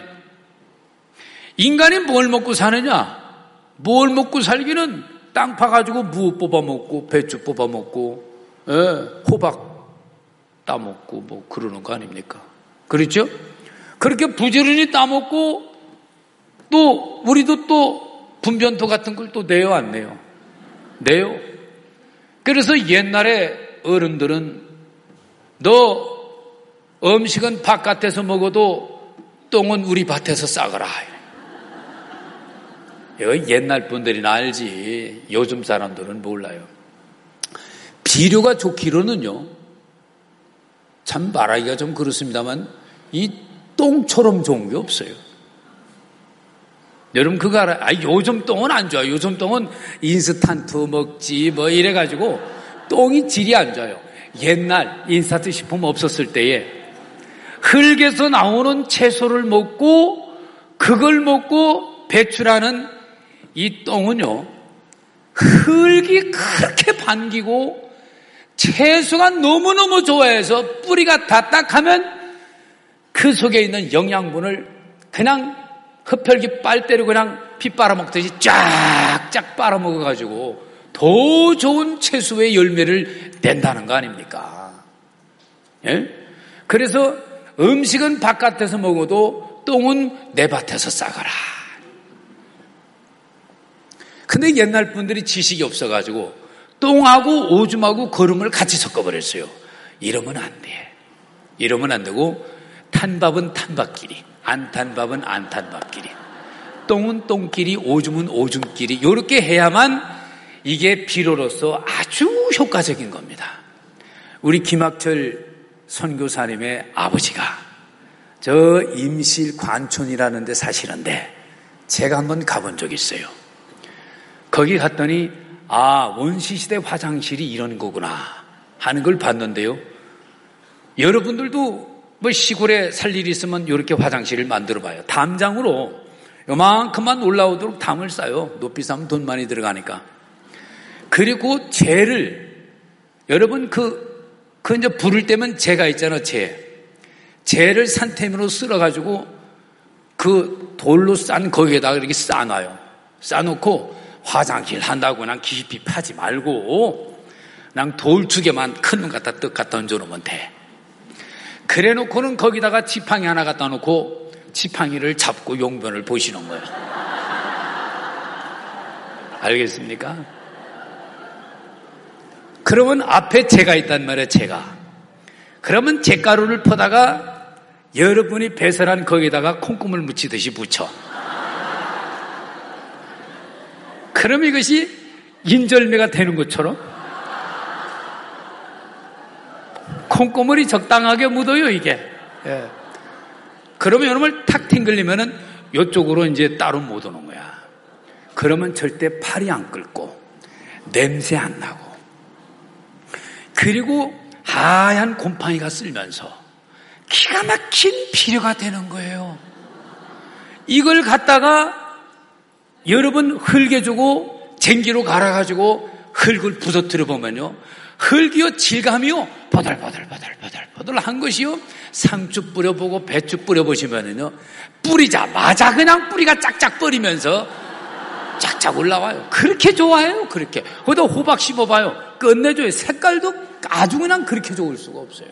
인간이 뭘 먹고 사느냐? 뭘 먹고 살기는 땅 파가지고 무 뽑아먹고 배추 뽑아먹고 예, 호박 따먹고 뭐 그러는 거 아닙니까? 그렇죠? 그렇게 부지런히 따먹고 또 우리도 또 분변토 같은 걸 또 내요, 안 내요? 내요. 그래서 옛날에 어른들은 너 음식은 바깥에서 먹어도 똥은 우리 밭에서 싸거라. 이거 옛날 분들이나 알지. 요즘 사람들은 몰라요. 비료가 좋기로는요, 참 말하기가 좀 그렇습니다만 이 똥처럼 좋은 게 없어요. 여러분 그거 알아요? 아, 요즘 똥은 안 좋아요. 요즘 똥은 인스턴트 먹지 뭐 이래가지고 똥이 질이 안 좋아요. 옛날 인스턴트 식품 없었을 때에 흙에서 나오는 채소를 먹고 그걸 먹고 배출하는 이 똥은요, 흙이 그렇게 반기고 채소가 너무너무 좋아해서 뿌리가 다 딱하면 그 속에 있는 영양분을 그냥 흡혈귀 빨대로 그냥 피 빨아먹듯이 쫙쫙 빨아먹어가지고 더 좋은 채소의 열매를 낸다는 거 아닙니까? 예? 그래서 음식은 바깥에서 먹어도 똥은 내 밭에서 싸거라. 근데 옛날 분들이 지식이 없어가지고 똥하고 오줌하고 거름을 같이 섞어버렸어요. 이러면 안 돼. 이러면 안 되고 탄밥은 탄밥끼리, 안 탄 밥은 안 탄 밥끼리, 똥은 똥끼리, 오줌은 오줌끼리 이렇게 해야만 이게 비료로서 아주 효과적인 겁니다. 우리 김학철 선교사님의 아버지가 저 임실 관촌이라는 데 사시는데 제가 한번 가본 적이 있어요. 거기 갔더니 아, 원시시대 화장실이 이런 거구나 하는 걸 봤는데요. 여러분들도 뭐 시골에 살 일이 있으면 이렇게 화장실을 만들어 봐요. 담장으로 요만큼만 올라오도록 담을 싸요. 높이 싸면 돈 많이 들어가니까. 그리고 재를, 여러분 그, 그 이제 부를 때면 재가 있잖아, 재. 재를 산태미로 쓸어가지고 그 돌로 싼 거기에다가 이렇게 싸놔요. 싸놓고 화장실 한다고 그냥 깊이 파지 말고 그냥 돌 두 개만 큰 놈 갖다 떡 갖다 얹어놓으면 돼. 그래 놓고는 거기다가 지팡이 하나 갖다 놓고 지팡이를 잡고 용변을 보시는 거예요. 알겠습니까? 그러면 앞에 재가 있단 말이에요, 재가. 그러면 재가루를 퍼다가 여러분이 배설한 거기다가 콩고물 묻히듯이 묻혀. 그럼 이것이 인절미가 되는 것처럼 콩고물이 적당하게 묻어요, 이게. 예. 그러면 이놈을 탁 튕글리면은 이쪽으로 이제 따로 못 오는 거야. 그러면 절대 팔이 안 끓고 냄새 안 나고 그리고 하얀 곰팡이가 쓸면서 기가 막힌 비료가 되는 거예요. 이걸 갖다가 여러분 흙에주고 쟁기로 갈아가지고 흙을 부서뜨려 보면요, 흙이요 질감이요 버들버들버들버들버들한 것이요, 상추 뿌려보고 배추 뿌려보시면은요 뿌리자마자 그냥 뿌리가 짝짝 뻗으면서 짝짝 올라와요. 그렇게 좋아해요. 그렇게 거기다 호박 씹어봐요. 끝내줘요. 색깔도 아주 그냥 그렇게 좋을 수가 없어요.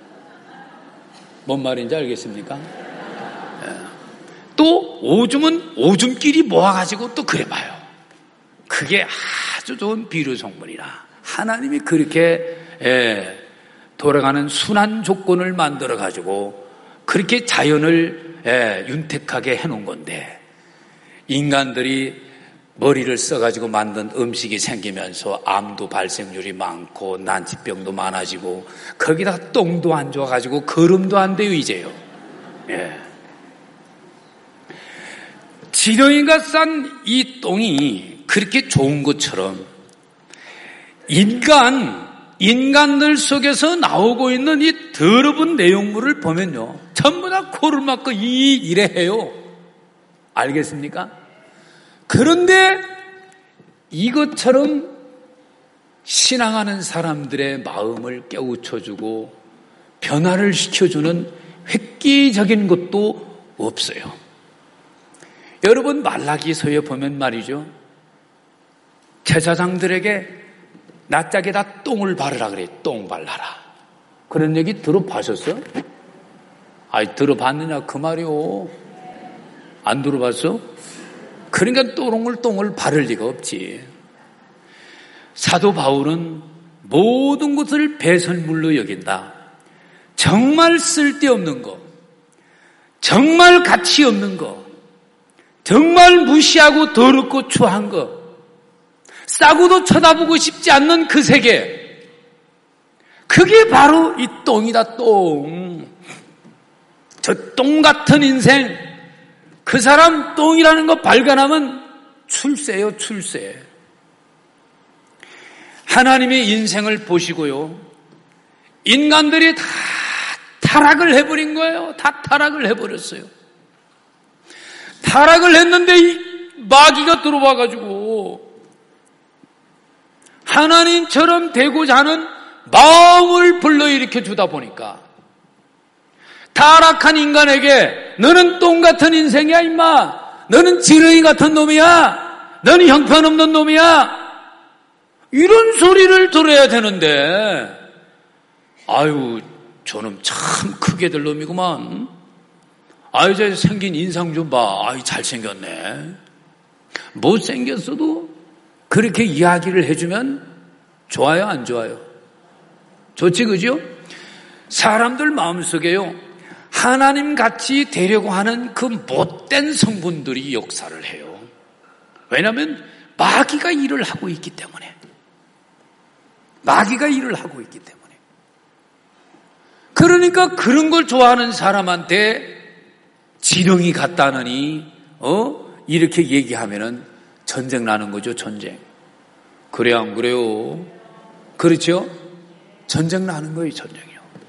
뭔 말인지 알겠습니까? 예. 또 오줌은 오줌끼리 모아가지고 또 그래봐요. 그게 아주 좋은 비료 성분이라 하나님이 그렇게 예, 돌아가는 순환 조건을 만들어가지고 그렇게 자연을 예, 윤택하게 해놓은 건데, 인간들이 머리를 써가지고 만든 음식이 생기면서 암도 발생률이 많고 난치병도 많아지고 거기다 똥도 안 좋아가지고 거름도 안 돼요 이제요. 예. 지렁이가 싼 이 똥이 그렇게 좋은 것처럼 인간, 인간들 속에서 나오고 있는 이 더러운 내용물을 보면요 전부 다 코를 막고 이 이래 해요. 알겠습니까? 그런데 이것처럼 신앙하는 사람들의 마음을 깨우쳐주고 변화를 시켜주는 획기적인 것도 없어요. 여러분 말라기서에 보면 말이죠, 제사장들에게 낯짝에다 똥을 바르라 그래. 똥 발라라. 그런 얘기 들어보셨어요? 아이, 들어봤느냐 그 말이요. 안 들어봤어? 그러니까 똥을 똥을 바를 리가 없지. 사도 바울은 모든 것을 배설물로 여긴다. 정말 쓸데없는 거, 정말 가치 없는 거, 정말 무시하고 더럽고 추한 거, 싸고도 쳐다보고 싶지 않는 그 세계, 그게 바로 이 똥이다. 똥. 저 똥 같은 인생, 그 사람 똥이라는 거 발견하면 출세요, 출세. 하나님의 인생을 보시고요, 인간들이 다 타락을 해버린 거예요. 다 타락을 해버렸어요. 타락을 했는데 이 마귀가 들어와가지고 하나님처럼 되고자 하는 마음을 불러일으켜 주다 보니까 타락한 인간에게 너는 똥 같은 인생이야 임마, 너는 지렁이 같은 놈이야, 너는 형편없는 놈이야, 이런 소리를 들어야 되는데, 아유 저놈 참 크게 될 놈이구만, 아유 저 생긴 인상 좀 봐, 아유 잘생겼네. 못생겼어도 그렇게 이야기를 해주면 좋아요 안 좋아요? 좋지, 그죠? 사람들 마음속에요 하나님 같이 되려고 하는 그 못된 성분들이 역사를 해요. 왜냐하면 마귀가 일을 하고 있기 때문에. 마귀가 일을 하고 있기 때문에. 그러니까 그런 걸 좋아하는 사람한테 지렁이 같다느니 어? 이렇게 얘기하면은 전쟁 나는 거죠, 전쟁. 그래 안 그래요? 그렇죠? 전쟁 나는 거예요, 전쟁이요.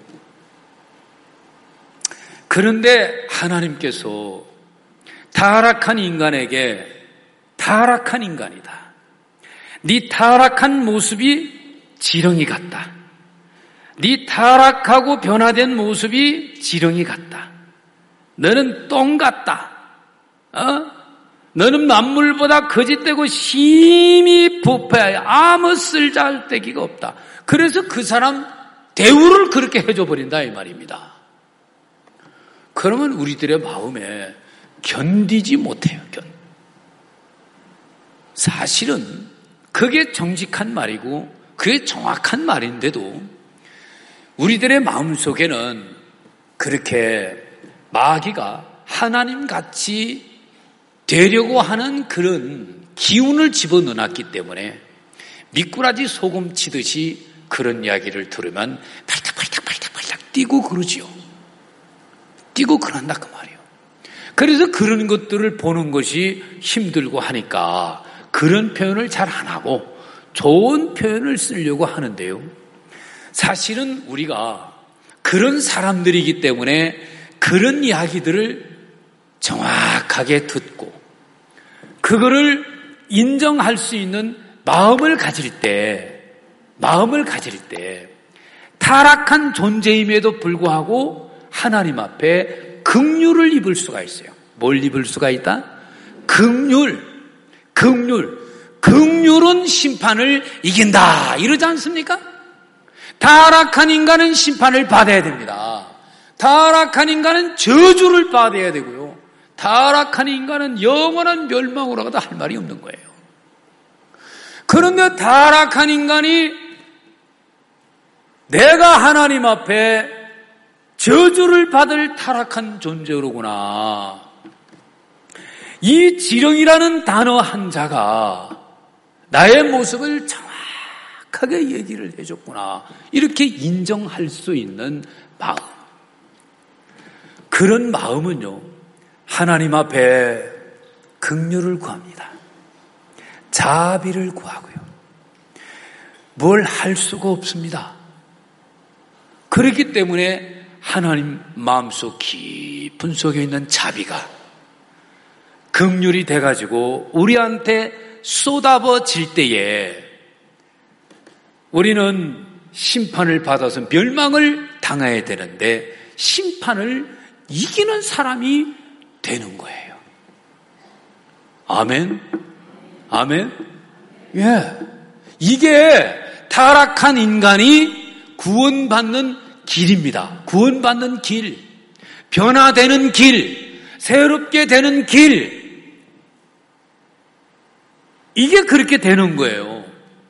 그런데 하나님께서 타락한 인간에게 타락한 인간이다, 네 타락한 모습이 지렁이 같다, 네 타락하고 변화된 모습이 지렁이 같다, 너는 똥 같다, 어? 너는 만물보다 거짓되고 심히 부패하여 아무 쓸잘데기가 없다. 그래서 그 사람 대우를 그렇게 해줘 버린다 이 말입니다. 그러면 우리들의 마음에 견디지 못해요. 견. 사실은 그게 정직한 말이고 그게 정확한 말인데도 우리들의 마음속에는 그렇게 마귀가 하나님같이 되려고 하는 그런 기운을 집어넣어놨기 때문에 미꾸라지 소금 치듯이 그런 이야기를 들으면 팔딱팔딱팔딱팔딱 뛰고 그러지요. 뛰고 그런다 그 말이에요. 그래서 그런 것들을 보는 것이 힘들고 하니까 그런 표현을 잘 안 하고 좋은 표현을 쓰려고 하는데요. 사실은 우리가 그런 사람들이기 때문에 그런 이야기들을 정확하게 듣고 그거를 인정할 수 있는 마음을 가질 때, 마음을 가질 때 타락한 존재임에도 불구하고 하나님 앞에 긍휼을 입을 수가 있어요. 뭘 입을 수가 있다? 긍휼, 긍휼. 긍휼은 심판을 이긴다. 이러지 않습니까? 타락한 인간은 심판을 받아야 됩니다. 타락한 인간은 저주를 받아야 되고요. 타락한 인간은 영원한 멸망으로 가도 할 말이 없는 거예요. 그런데 타락한 인간이 내가 하나님 앞에 저주를 받을 타락한 존재로구나. 이 지령이라는 단어 한 자가 나의 모습을 정확하게 얘기를 해줬구나. 이렇게 인정할 수 있는 마음. 그런 마음은요, 하나님 앞에 긍휼을 구합니다. 자비를 구하고요. 뭘 할 수가 없습니다. 그렇기 때문에 하나님 마음속 깊은 속에 있는 자비가 긍휼이 돼가지고 우리한테 쏟아버질 때에 우리는 심판을 받아서 멸망을 당해야 되는데 심판을 이기는 사람이 되는 거예요. 아멘? 아멘? 예. 이게 타락한 인간이 구원받는 길입니다. 구원받는 길, 변화되는 길, 새롭게 되는 길. 이게 그렇게 되는 거예요.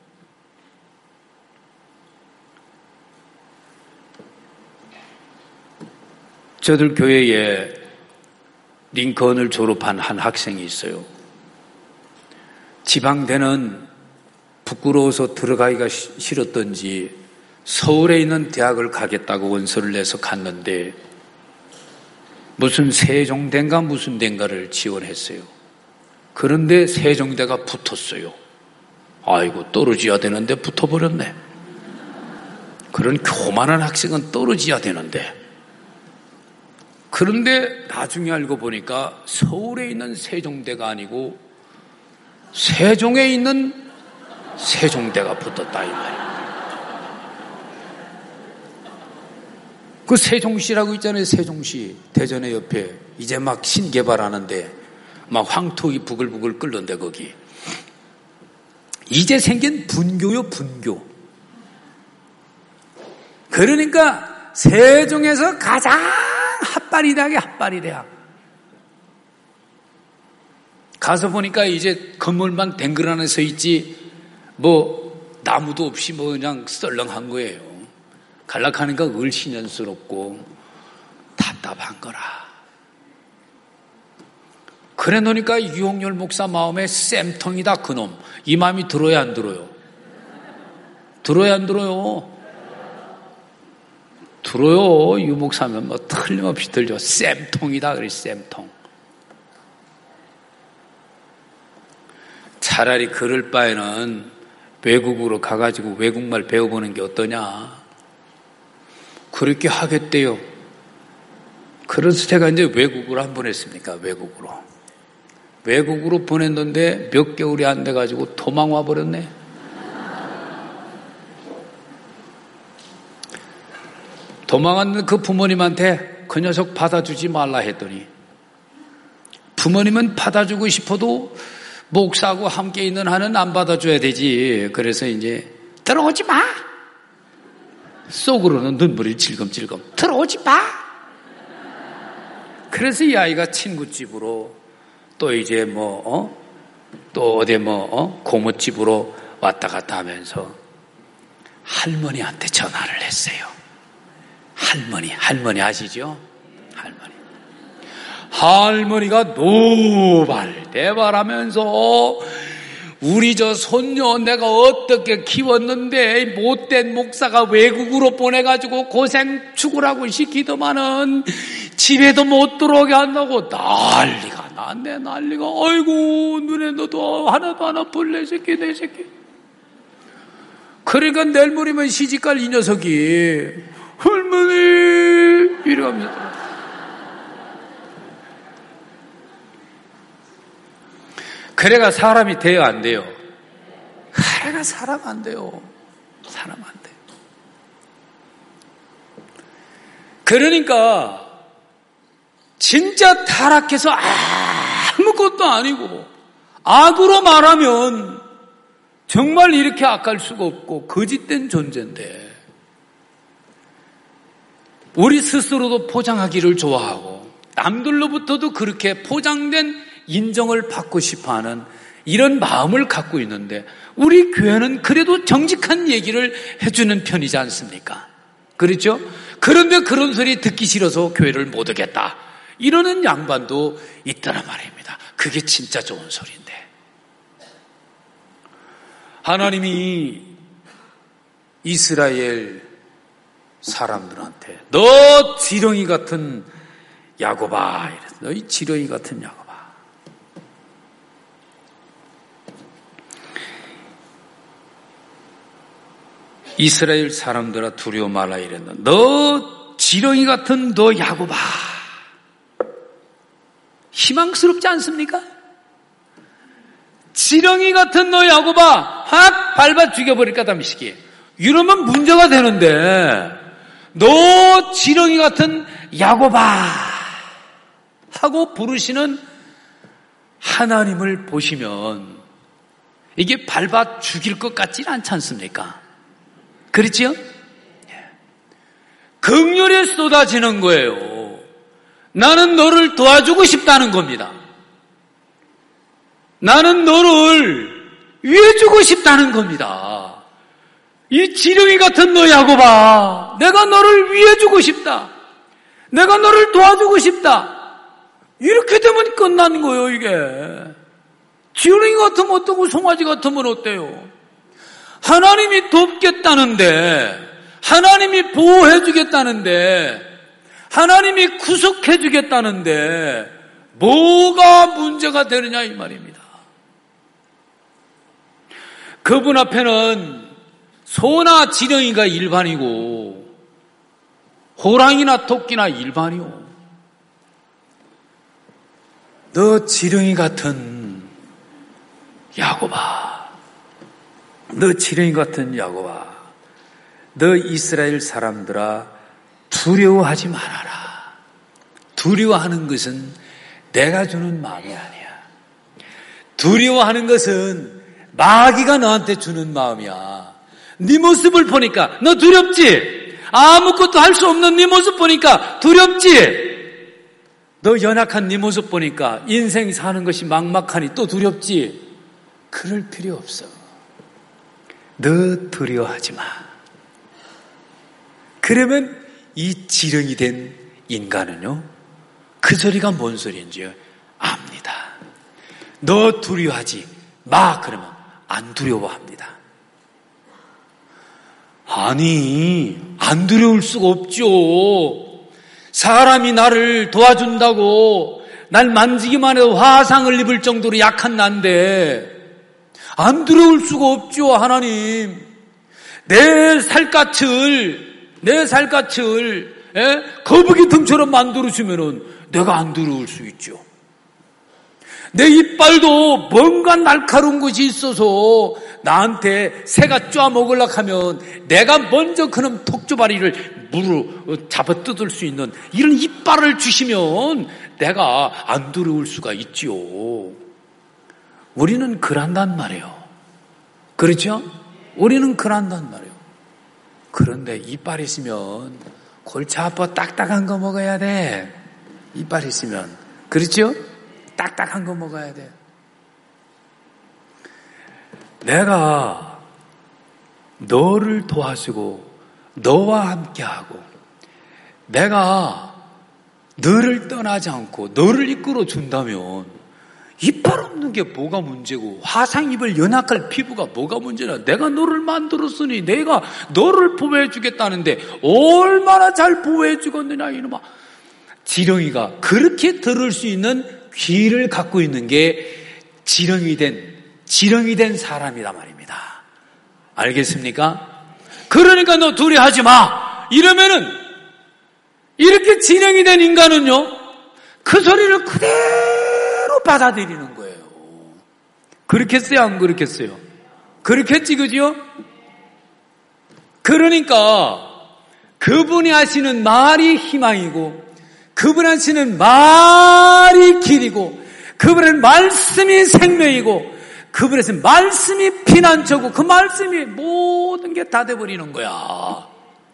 저들 교회에 링컨을 졸업한 한 학생이 있어요. 지방대는 부끄러워서 들어가기가 싫었던지 서울에 있는 대학을 가겠다고 원서를 내서 갔는데 무슨 세종대인가 무슨 대인가를 지원했어요. 그런데 세종대가 붙었어요. 아이고 떨어져야 되는데 붙어버렸네. 그런 교만한 학생은 떨어져야 되는데. 그런데 나중에 알고 보니까 서울에 있는 세종대가 아니고 세종에 있는 세종대가 붙었다 이 말이에요. 그 세종시라고 있잖아요. 세종시 대전의 옆에 이제 막 신개발하는데 막 황토이 부글부글 끓는데 거기 이제 생긴 분교요 분교. 그러니까 세종에서 가장 핫바리 대학이 핫바리 대학. 가서 보니까 이제 건물만 댕글 안에 서 있지 뭐 나무도 없이 뭐 그냥 썰렁한 거예요. 갈락하니까 을신연스럽고 답답한 거라. 그래 놓으니까 유홍열 목사 마음에 쌤통이다 그놈. 이 마음이 들어야 안 들어요? 들어야 안 들어요? 들어요. 유 목사면 뭐 틀림없이 들죠. 쌤통이다 그래 쌤통. 차라리 그럴 바에는 외국으로 가가지고 외국말 배워보는 게 어떠냐. 그렇게 하겠대요. 그래서 제가 이제 외국으로 한 번 했습니까? 외국으로. 외국으로 보냈는데 몇 개월이 안 돼가지고 도망 와버렸네. 도망왔는 그 부모님한테 그 녀석 받아주지 말라 했더니 부모님은 받아주고 싶어도 목사하고 함께 있는 한은 안 받아줘야 되지. 그래서 이제 들어오지 마. 속으로는 눈물이 질금질금 들어오지 마. 그래서 이 아이가 친구집으로 또 이제 뭐 어? 또 어디 뭐 어? 고모집으로 왔다 갔다 하면서 할머니한테 전화를 했어요. 할머니, 할머니 아시죠? 할머니. 할머니가 노발대발하면서 우리 저 손녀 내가 어떻게 키웠는데 못된 목사가 외국으로 보내가지고 고생 죽으라고 시키더만은 집에도 못 들어오게 한다고 난리가 났네. 난리가. 아이고 눈에 너도 하나도 안 아플 내 새끼 내 새끼. 그러니까 내일 모레면 시집갈 이 녀석이 할머니 이러면서 그래가 사람이 돼요 안 돼요? 그래가 사람 안 돼요. 사람 안 돼요. 그러니까 진짜 타락해서 아무것도 아니고 악으로 말하면 정말 이렇게 악할 수가 없고 거짓된 존재인데 우리 스스로도 포장하기를 좋아하고 남들로부터도 그렇게 포장된 인정을 받고 싶어하는 이런 마음을 갖고 있는데 우리 교회는 그래도 정직한 얘기를 해주는 편이지 않습니까? 그렇죠? 그런데 그런 소리 듣기 싫어서 교회를 못 오겠다 이러는 양반도 있다란 말입니다. 그게 진짜 좋은 소리인데 하나님이 이스라엘 사람들한테 너 지렁이 같은 야곱아 이랬어. 너희 지렁이 같은 야곱아. 이스라엘 사람들아 두려워 말라 이랬는데 너 지렁이 같은 너 야곱아. 희망스럽지 않습니까? 지렁이 같은 너 야곱아 확 밟아 죽여버릴까 담시기. 이러면 문제가 되는데 너 지렁이 같은 야곱아 하고 부르시는 하나님을 보시면 이게 밟아 죽일 것 같지는 않지 않습니까? 그렇지요? 긍휼이 쏟아지는 거예요. 나는 너를 도와주고 싶다는 겁니다. 나는 너를 위해주고 싶다는 겁니다. 이 지렁이 같은 너 야곱아, 내가 너를 위해주고 싶다. 내가 너를 도와주고 싶다. 이렇게 되면 끝나는 거예요, 이게. 지렁이 같으면 어떻고 송아지 같으면 어때요? 하나님이 돕겠다는데, 하나님이 보호해주겠다는데, 하나님이 구속해주겠다는데 뭐가 문제가 되느냐 이 말입니다. 그분 앞에는 소나 지렁이가 일반이고 호랑이나 토끼나 일반이요. 너 지렁이 같은 야곱아, 너 지렁이 같은 야곱아, 너 이스라엘 사람들아 두려워하지 말아라. 두려워하는 것은 내가 주는 마음이 아니야. 두려워하는 것은 마귀가 너한테 주는 마음이야. 네 모습을 보니까 너 두렵지? 아무것도 할 수 없는 네 모습 보니까 두렵지? 너 연약한 네 모습 보니까 인생 사는 것이 막막하니 또 두렵지? 그럴 필요 없어. 너 두려워하지 마. 그러면 이 지렁이 된 인간은요, 그 소리가 뭔 소리인지 압니다. 너 두려워하지 마. 그러면 안 두려워합니다. 아니, 안 두려울 수가 없죠. 사람이 나를 도와준다고 날 만지기만 해도 화상을 입을 정도로 약한 난데 안 두려울 수가 없죠. 하나님, 내 살갗을 내 살갗을 에? 거북이 등처럼 만들어주면은 내가 안 두려울 수 있죠. 내 이빨도 뭔가 날카로운 것이 있어서 나한테 새가 쪼아먹으려고 하면 내가 먼저 그놈 턱조바리를 물어 잡아 뜯을 수 있는 이런 이빨을 주시면 내가 안 두려울 수가 있지요. 우리는 그런단 말이에요. 그렇죠? 우리는 그런단 말이에요. 그런데 이빨 있으면 골치 아파 딱딱한 거 먹어야 돼. 이빨 있으면. 그렇죠? 딱딱한 거 먹어야 돼. 내가 너를 도와주고 너와 함께하고 내가 너를 떠나지 않고 너를 이끌어 준다면 이빨 없는 게 뭐가 문제고 화상 입을 연약할 피부가 뭐가 문제냐. 내가 너를 만들었으니 내가 너를 보호해 주겠다는데 얼마나 잘 보호해 주겠느냐 이놈아. 지렁이가 그렇게 들을 수 있는 귀를 갖고 있는 게 지렁이 된 지렁이 된 사람이란 말입니다. 알겠습니까? 그러니까 너 두려워하지 마 이러면은 이렇게 지렁이 된 인간은요 그 소리를 그대로 받아들이는 거예요. 그렇겠어요? 안 그렇겠어요? 그렇겠지, 그죠? 그러니까 그분이 하시는 말이 희망이고 그분이 하시는 말이 길이고 그분의 말씀이 생명이고 그분의 말씀이 피난처고 그 말씀이 모든 게 다 돼버리는 거야.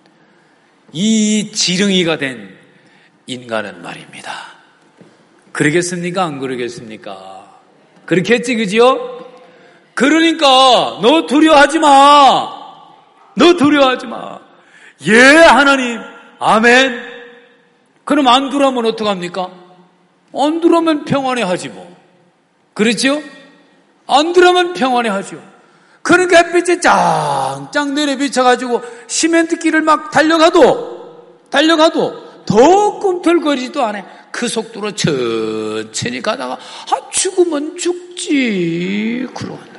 이 지렁이가 된 인간은 말입니다. 그러겠습니까? 안 그러겠습니까? 그렇겠지, 그지요? 그러니까 너 두려워하지 마. 너 두려워하지 마. 예, 하나님. 아멘. 그럼 안 두려우면 어떡합니까? 안 두려우면 평안해 하지 뭐. 그렇죠? 안 두려우면 평안해 하죠. 그러니까 햇빛이 짱짱 내려 비쳐가지고 시멘트 길을 막 달려가도 달려가도 더 꿈틀거리지도 않아. 그 속도로 천천히 가다가 아 죽으면 죽지 그러한다.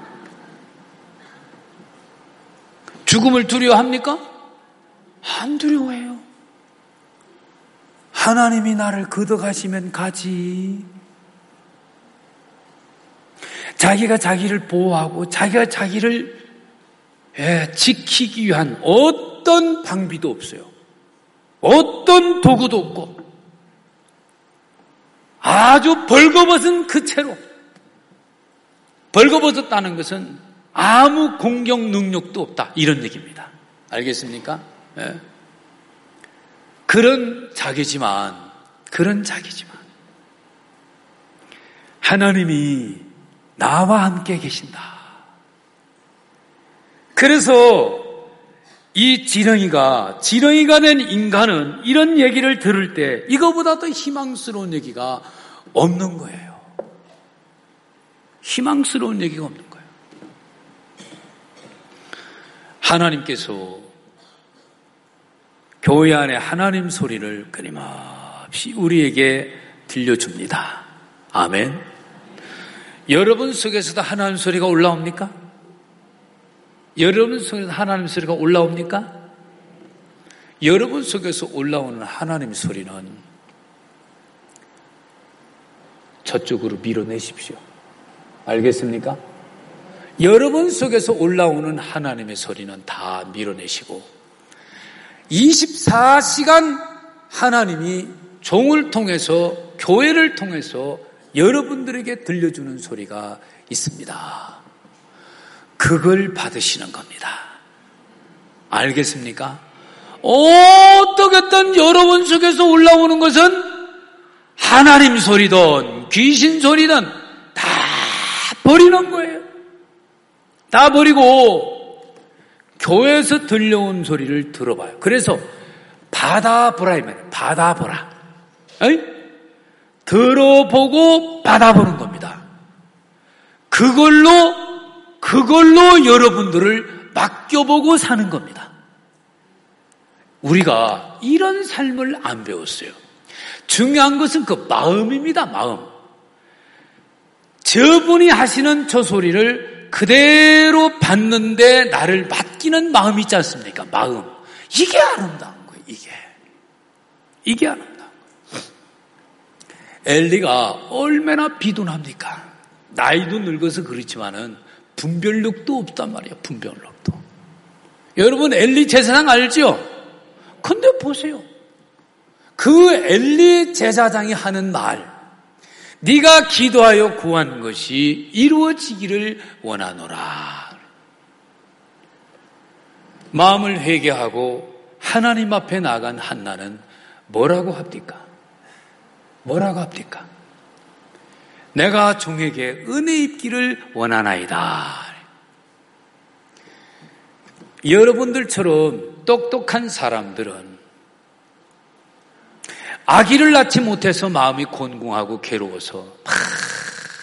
죽음을 두려워합니까? 안 두려워해요. 하나님이 나를 걷어가시면 가지. 자기가 자기를 보호하고 자기가 자기를 예, 지키기 위한 어떤 방비도 없어요. 어떤 도구도 없고 아주 벌거벗은 그 채로 벌거벗었다는 것은 아무 공격 능력도 없다 이런 얘기입니다. 알겠습니까? 예. 그런 자기지만 그런 자기지만 하나님이 나와 함께 계신다. 그래서 이 지렁이가 지렁이가 된 인간은 이런 얘기를 들을 때 이거보다 더 희망스러운 얘기가 없는 거예요. 희망스러운 얘기가 없는 거예요. 하나님께서 교회 안에 하나님 소리를 끊임없이 우리에게 들려줍니다. 아멘. 여러분 속에서도 하나님 소리가 올라옵니까? 여러분 속에서 하나님 소리가 올라옵니까? 여러분 속에서 올라오는 하나님 소리는 저쪽으로 밀어내십시오. 알겠습니까? 여러분 속에서 올라오는 하나님의 소리는 다 밀어내시고 이십사 시간 하나님이 종을 통해서 교회를 통해서 여러분들에게 들려주는 소리가 있습니다. 그걸 받으시는 겁니다. 알겠습니까? 어떻게든 여러분 속에서 올라오는 것은 하나님 소리든 귀신 소리든 다 버리는 거예요. 다 버리고 교회에서 들려온 소리를 들어봐요. 그래서 받아보라 이 말이에요. 받아보라. 에이? 들어보고 받아보는 겁니다. 그걸로 그걸로 여러분들을 맡겨보고 사는 겁니다. 우리가 이런 삶을 안 배웠어요. 중요한 것은 그 마음입니다. 마음. 저분이 하시는 저 소리를 그대로 받는데 나를 맡기는 마음이 있지 않습니까? 마음. 이게 아름다운 거예요. 이게. 이게 아름다운 거예요. 엘리가 얼마나 비둔합니까? 나이도 늙어서 그렇지만은 분별력도 없단 말이에요. 분별력도. 여러분 엘리 제사장 알죠? 근데 보세요. 그 엘리 제사장이 하는 말, 네가 기도하여 구한 것이 이루어지기를 원하노라. 마음을 회개하고 하나님 앞에 나간 한나는 뭐라고 합니까? 뭐라고 합니까? 내가 종에게 은혜 입기를 원하나이다. 여러분들처럼 똑똑한 사람들은 아기를 낳지 못해서 마음이 곤궁하고 괴로워서 막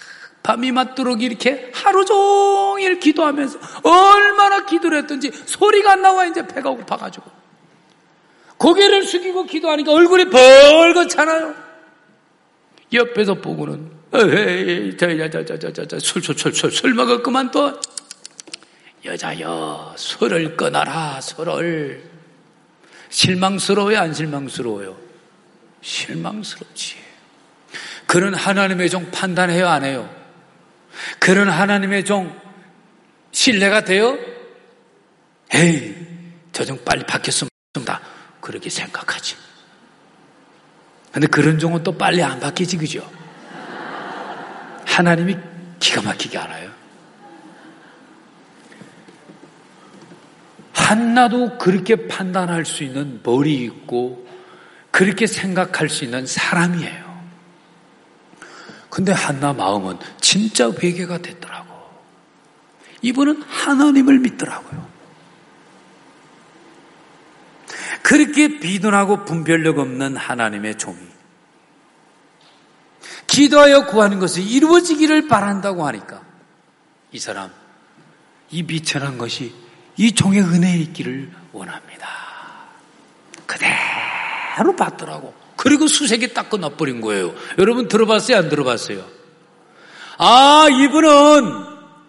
밤이 맞도록 이렇게 하루 종일 기도하면서 얼마나 기도를 했든지 소리가 안 나와. 이제 배가 고파가지고 고개를 숙이고 기도하니까 얼굴이 벌겋잖아요. 옆에서 보고는 에이 자자자자자자 술술술술 술 먹었구만. 또 여자여 술을 끊어라. 술을. 실망스러워요 안 실망스러워요? 실망스럽지. 그런 하나님의 종 판단해요 안 해요? 그런 하나님의 종 신뢰가 돼요? 에이 저 종 빨리 바뀌었으면 좋겠다 그렇게 생각하지. 근데 그런 종은 또 빨리 안 바뀌지, 그죠? 하나님이 기가 막히게 알아요. 한나도 그렇게 판단할 수 있는 머리 있고 그렇게 생각할 수 있는 사람이에요. 근데 한나 마음은 진짜 회개가 됐더라고. 이분은 하나님을 믿더라고요. 그렇게 비둔하고 분별력 없는 하나님의 종이 기도하여 구하는 것이 이루어지기를 바란다고 하니까 이 사람 이 비천한 것이 이 종의 은혜에 있기를 원합니다. 그대로 받더라고. 그리고 수색이 딱 끝나버린 거예요. 여러분 들어봤어요? 안 들어봤어요? 아, 이분은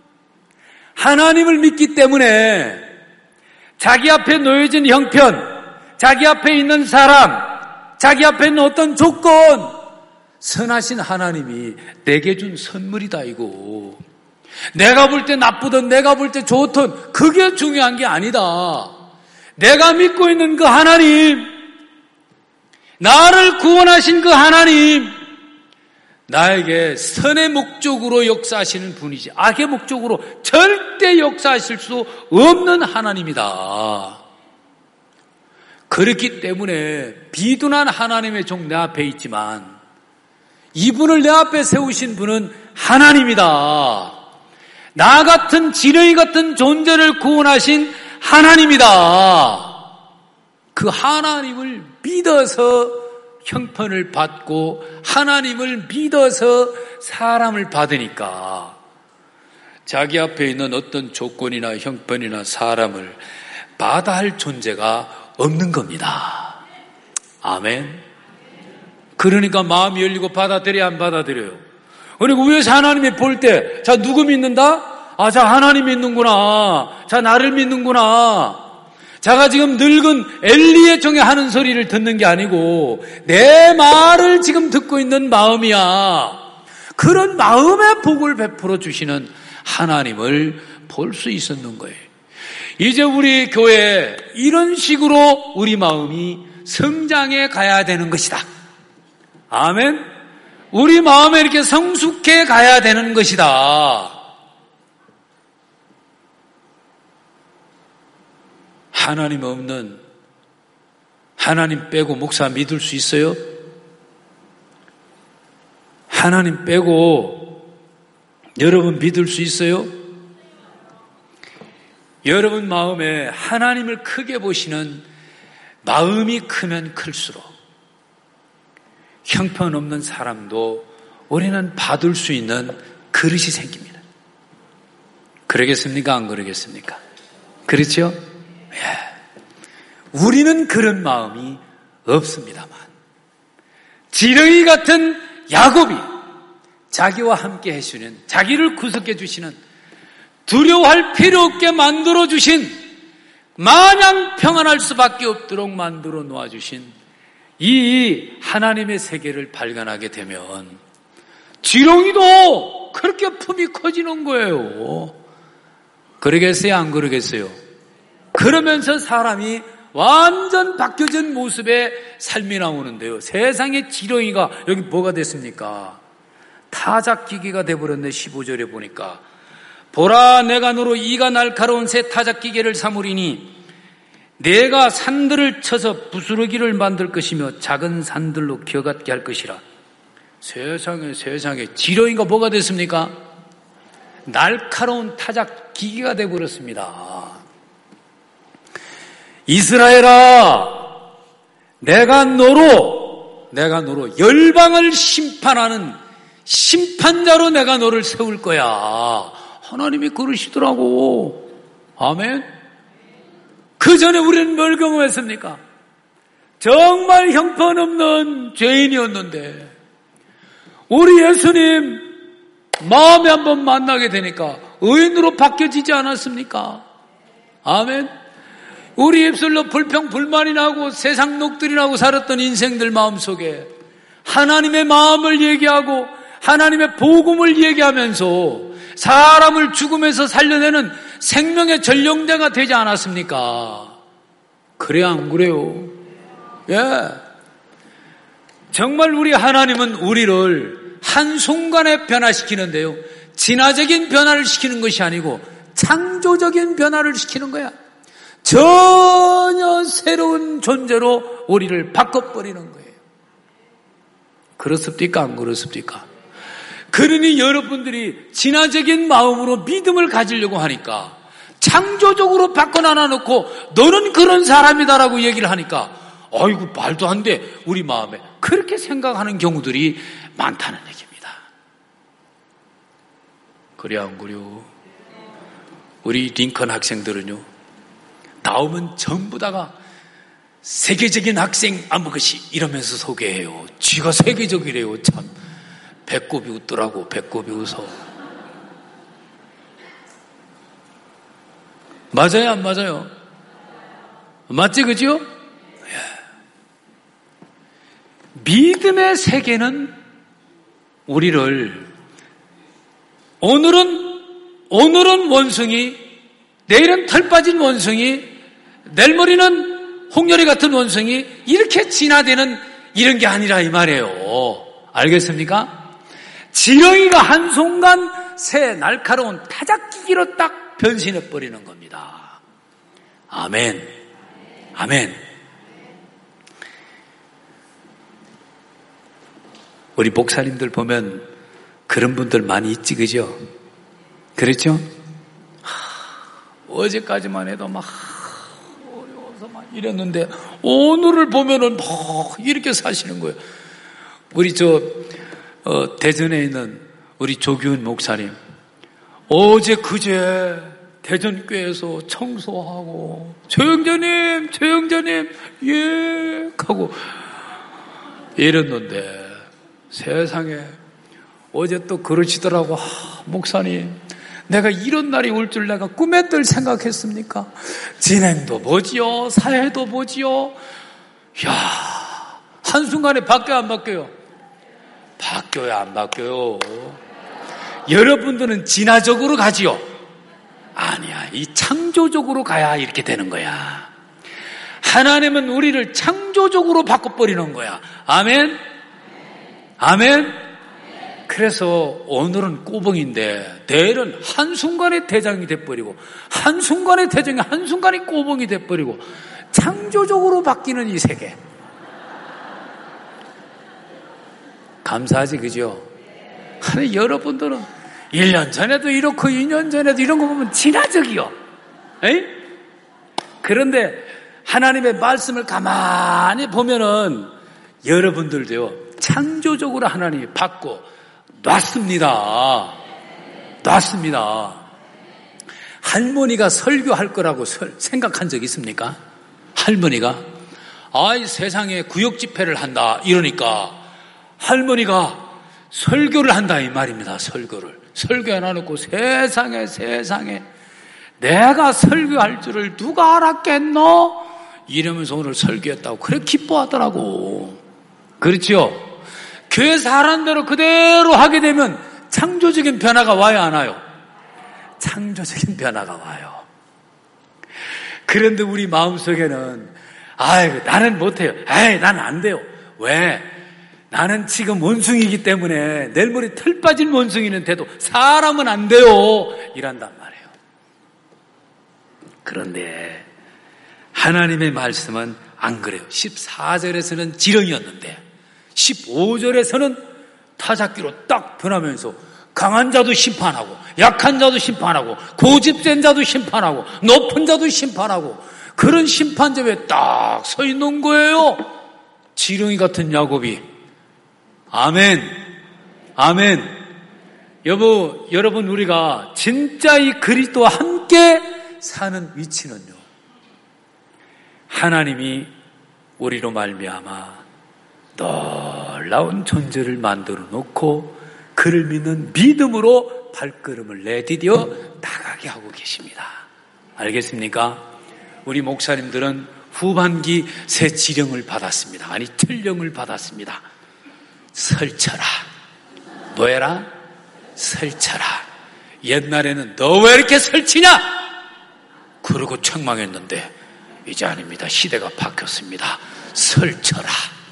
하나님을 믿기 때문에 자기 앞에 놓여진 형편, 자기 앞에 있는 사람, 자기 앞에 있는 어떤 조건, 선하신 하나님이 내게 준 선물이다 이거. 내가 볼 때 나쁘든 내가 볼 때 좋든 그게 중요한 게 아니다. 내가 믿고 있는 그 하나님, 나를 구원하신 그 하나님, 나에게 선의 목적으로 역사하시는 분이지 악의 목적으로 절대 역사하실 수 없는 하나님이다. 그렇기 때문에 비둔한 하나님의 종 내 앞에 있지만 이분을 내 앞에 세우신 분은 하나님이다. 나 같은 지렁이 같은 존재를 구원하신 하나님이다. 그 하나님을 믿어서 형편을 받고 하나님을 믿어서 사람을 받으니까 자기 앞에 있는 어떤 조건이나 형편이나 사람을 받아 할 존재가 없는 겁니다. 아멘. 그러니까 마음이 열리고 받아들여야 안 받아들여요. 그리고 위에서 하나님이 볼 때, 자, 누구 믿는다? 아, 자, 하나님 믿는구나. 자, 나를 믿는구나. 자가 지금 늙은 엘리의 종에 하는 소리를 듣는 게 아니고 내 말을 지금 듣고 있는 마음이야. 그런 마음의 복을 베풀어 주시는 하나님을 볼 수 있었는 거예요. 이제 우리 교회에 이런 식으로 우리 마음이 성장해 가야 되는 것이다. 아멘. 우리 마음에 이렇게 성숙해 가야 되는 것이다. 하나님 없는, 하나님 빼고 목사 믿을 수 있어요? 하나님 빼고 여러분 믿을 수 있어요? 여러분 마음에 하나님을 크게 보시는 마음이 크면 클수록 형편없는 사람도 우리는 받을 수 있는 그릇이 생깁니다. 그러겠습니까? 안 그러겠습니까? 그렇죠? 예. 우리는 그런 마음이 없습니다만 지렁이 같은 야곱이 자기와 함께 해주는, 자기를 구속해 주시는, 두려워할 필요 없게 만들어 주신, 마냥 평안할 수밖에 없도록 만들어 놓아주신 이 하나님의 세계를 발견하게 되면 지렁이도 그렇게 품이 커지는 거예요. 그러겠어요? 안 그러겠어요? 그러면서 사람이 완전 바뀌어진 모습의 삶이 나오는데요. 세상에 지렁이가 여기 뭐가 됐습니까? 타작기계가 돼버렸네. 십오 절에 보니까 보라, 내가 너로 이가 날카로운 새 타작기계를 삼으리니 내가 산들을 쳐서 부스러기를 만들 것이며 작은 산들로 기어같게 할 것이라. 세상에 세상에 지렁이가 뭐가 됐습니까? 날카로운 타작 기계가 되어버렸습니다. 이스라엘아, 내가 너로 내가 너로 열방을 심판하는 심판자로 내가 너를 세울 거야. 하나님이 그러시더라고. 아멘. 그 전에 우리는 뭘 경험했습니까? 정말 형편없는 죄인이었는데 우리 예수님 마음에 한번 만나게 되니까 의인으로 바뀌어지지 않았습니까? 아멘. 우리 입술로 불평 불만이 나고 세상 녹들이 나고 살았던 인생들 마음속에 하나님의 마음을 얘기하고 하나님의 복음을 얘기하면서 사람을 죽음에서 살려내는 생명의 전령대가 되지 않았습니까? 그래야 안 그래요? 예. 정말 우리 하나님은 우리를 한순간에 변화시키는데요. 진화적인 변화를 시키는 것이 아니고 창조적인 변화를 시키는 거야. 전혀 새로운 존재로 우리를 바꿔버리는 거예요. 그렇습니까? 안 그렇습니까? 그러니 여러분들이 진화적인 마음으로 믿음을 가지려고 하니까 창조적으로 바꿔 놔놓고 너는 그런 사람이다라고 얘기를 하니까 아이고 말도 안 돼. 우리 마음에 그렇게 생각하는 경우들이 많다는 얘기입니다. 그래 안 그래요? 우리 링컨 학생들은요 나오면 전부 다가 세계적인 학생 아무것이 이러면서 소개해요. 쥐가 세계적이래요. 참 배꼽이 웃더라고. 배꼽이 웃어. 맞아요 안 맞아요? 맞지 그죠? 믿음의 세계는 우리를 오늘은 오늘은 원숭이, 내일은 털 빠진 원숭이, 내일 모레는 홍렬이 같은 원숭이 이렇게 진화되는 이런 게 아니라 이 말이에요. 알겠습니까? 지렁이가 한순간 새 날카로운 타작기기로 딱 변신해 버리는 겁니다. 아멘. 아멘. 우리 목사님들 보면 그런 분들 많이 있지, 그죠? 그렇죠? 하, 어제까지만 해도 막 어려워서 막 이랬는데 오늘을 보면은 막 이렇게 사시는 거예요. 우리 저 어, 대전에 있는 우리 조규훈 목사님 어제 그제 대전교회에서 청소하고 조영자님 조영자님 예 하고 이랬는데 세상에 어제 또 그러시더라고. 아, 목사님 내가 이런 날이 올 줄 내가 꿈에 들 생각했습니까? 진행도 보지요 사회도 보지요. 이야 한순간에 바뀌어요 안 바뀌어요? 바뀌어요 안 바뀌어요? 여러분들은 진화적으로 가지요? 아니야 이 창조적으로 가야 이렇게 되는 거야. 하나님은 우리를 창조적으로 바꿔버리는 거야. 아멘? 아멘? 그래서 오늘은 꼬봉인데 내일은 한순간에 대장이 돼버리고 한순간에 대장이 한순간에 꼬봉이 돼버리고 창조적으로 바뀌는 이 세계. 감사하지 그죠? 아니 여러분들은 일 년 전에도 이렇고 이 년 전에도 이런 거 보면 진화적이요. 에이? 그런데 하나님의 말씀을 가만히 보면은 여러분들도요 창조적으로 하나님이 바꿔 놨습니다. 놨습니다. 할머니가 설교할 거라고 설, 생각한 적 있습니까? 할머니가 아이 세상에 구역 집회를 한다 이러니까 할머니가 설교를 한다 이 말입니다. 설교를 설교 해놓고 세상에 세상에 내가 설교할 줄을 누가 알았겠노? 이러면서 오늘 설교했다고 그래 기뻐하더라고. 그렇죠? 교회 사람 대로 그대로 하게 되면 창조적인 변화가 와요 안 와요? 창조적인 변화가 와요. 그런데 우리 마음속에는 아이 나는 못해요. 에이 나는 안 돼요. 왜? 나는 지금 원숭이기 때문에 내일 모레 털 빠진 원숭이는 돼도 사람은 안 돼요. 이란단 말이에요. 그런데 하나님의 말씀은 안 그래요. 십사 절에서는 지렁이였는데 십오 절에서는 타작기로 딱 변하면서 강한 자도 심판하고 약한 자도 심판하고 고집센 자도 심판하고 높은 자도 심판하고 그런 심판점에 딱 서 있는 거예요. 지렁이 같은 야곱이. 아멘. 아멘. 여보, 여러분, 우리가 진짜 이 그리스도와 함께 사는 위치는요, 하나님이 우리로 말미암아 놀라운 존재를 만들어 놓고 그를 믿는 믿음으로 발걸음을 내디뎌 나가게 하고 계십니다. 알겠습니까? 우리 목사님들은 후반기 새 지령을 받았습니다. 아니, 틀령을 받았습니다. 설쳐라. 뭐해라? 설쳐라. 옛날에는 너 왜 이렇게 설치냐? 그러고 책망했는데 이제 아닙니다. 시대가 바뀌었습니다. 설쳐라.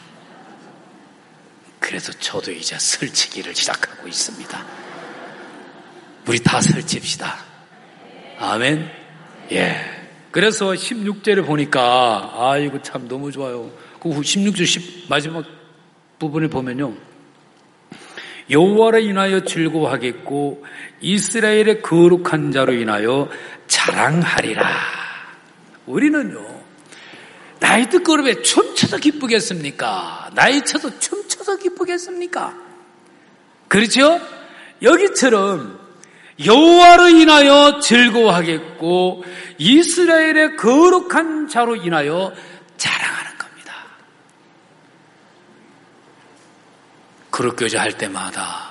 그래서 저도 이제 설치기를 시작하고 있습니다. 우리 다 설칩시다. 아멘. 예. 그래서 십육 절에 보니까 아이고 참 너무 좋아요. 그 십육 절 마지막 부분을 보면요, 여호와로 인하여 즐거워하겠고 이스라엘의 거룩한 자로 인하여 자랑하리라. 우리는요, 나이 듣고름에 춤춰서 기쁘겠습니까? 나이 쳐서 춤춰서 기쁘겠습니까? 그렇죠? 여기처럼 여호와로 인하여 즐거워하겠고 이스라엘의 거룩한 자로 인하여 자랑하는 겁니다. 그룹교제 할 때마다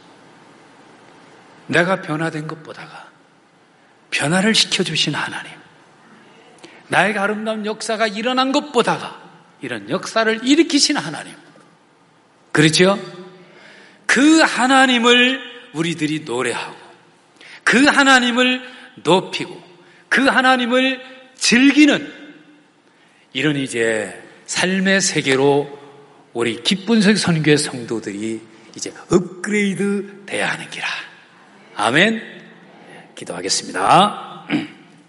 내가 변화된 것보다가 변화를 시켜주신 하나님, 나에게 아름다운 역사가 일어난 것보다가 이런 역사를 일으키신 하나님, 그렇죠? 그 하나님을 우리들이 노래하고 그 하나님을 높이고 그 하나님을 즐기는 이런 이제 삶의 세계로 우리 기쁜석 선교회 성도들이 이제 업그레이드 돼야 하는 기라. 아멘. 기도하겠습니다.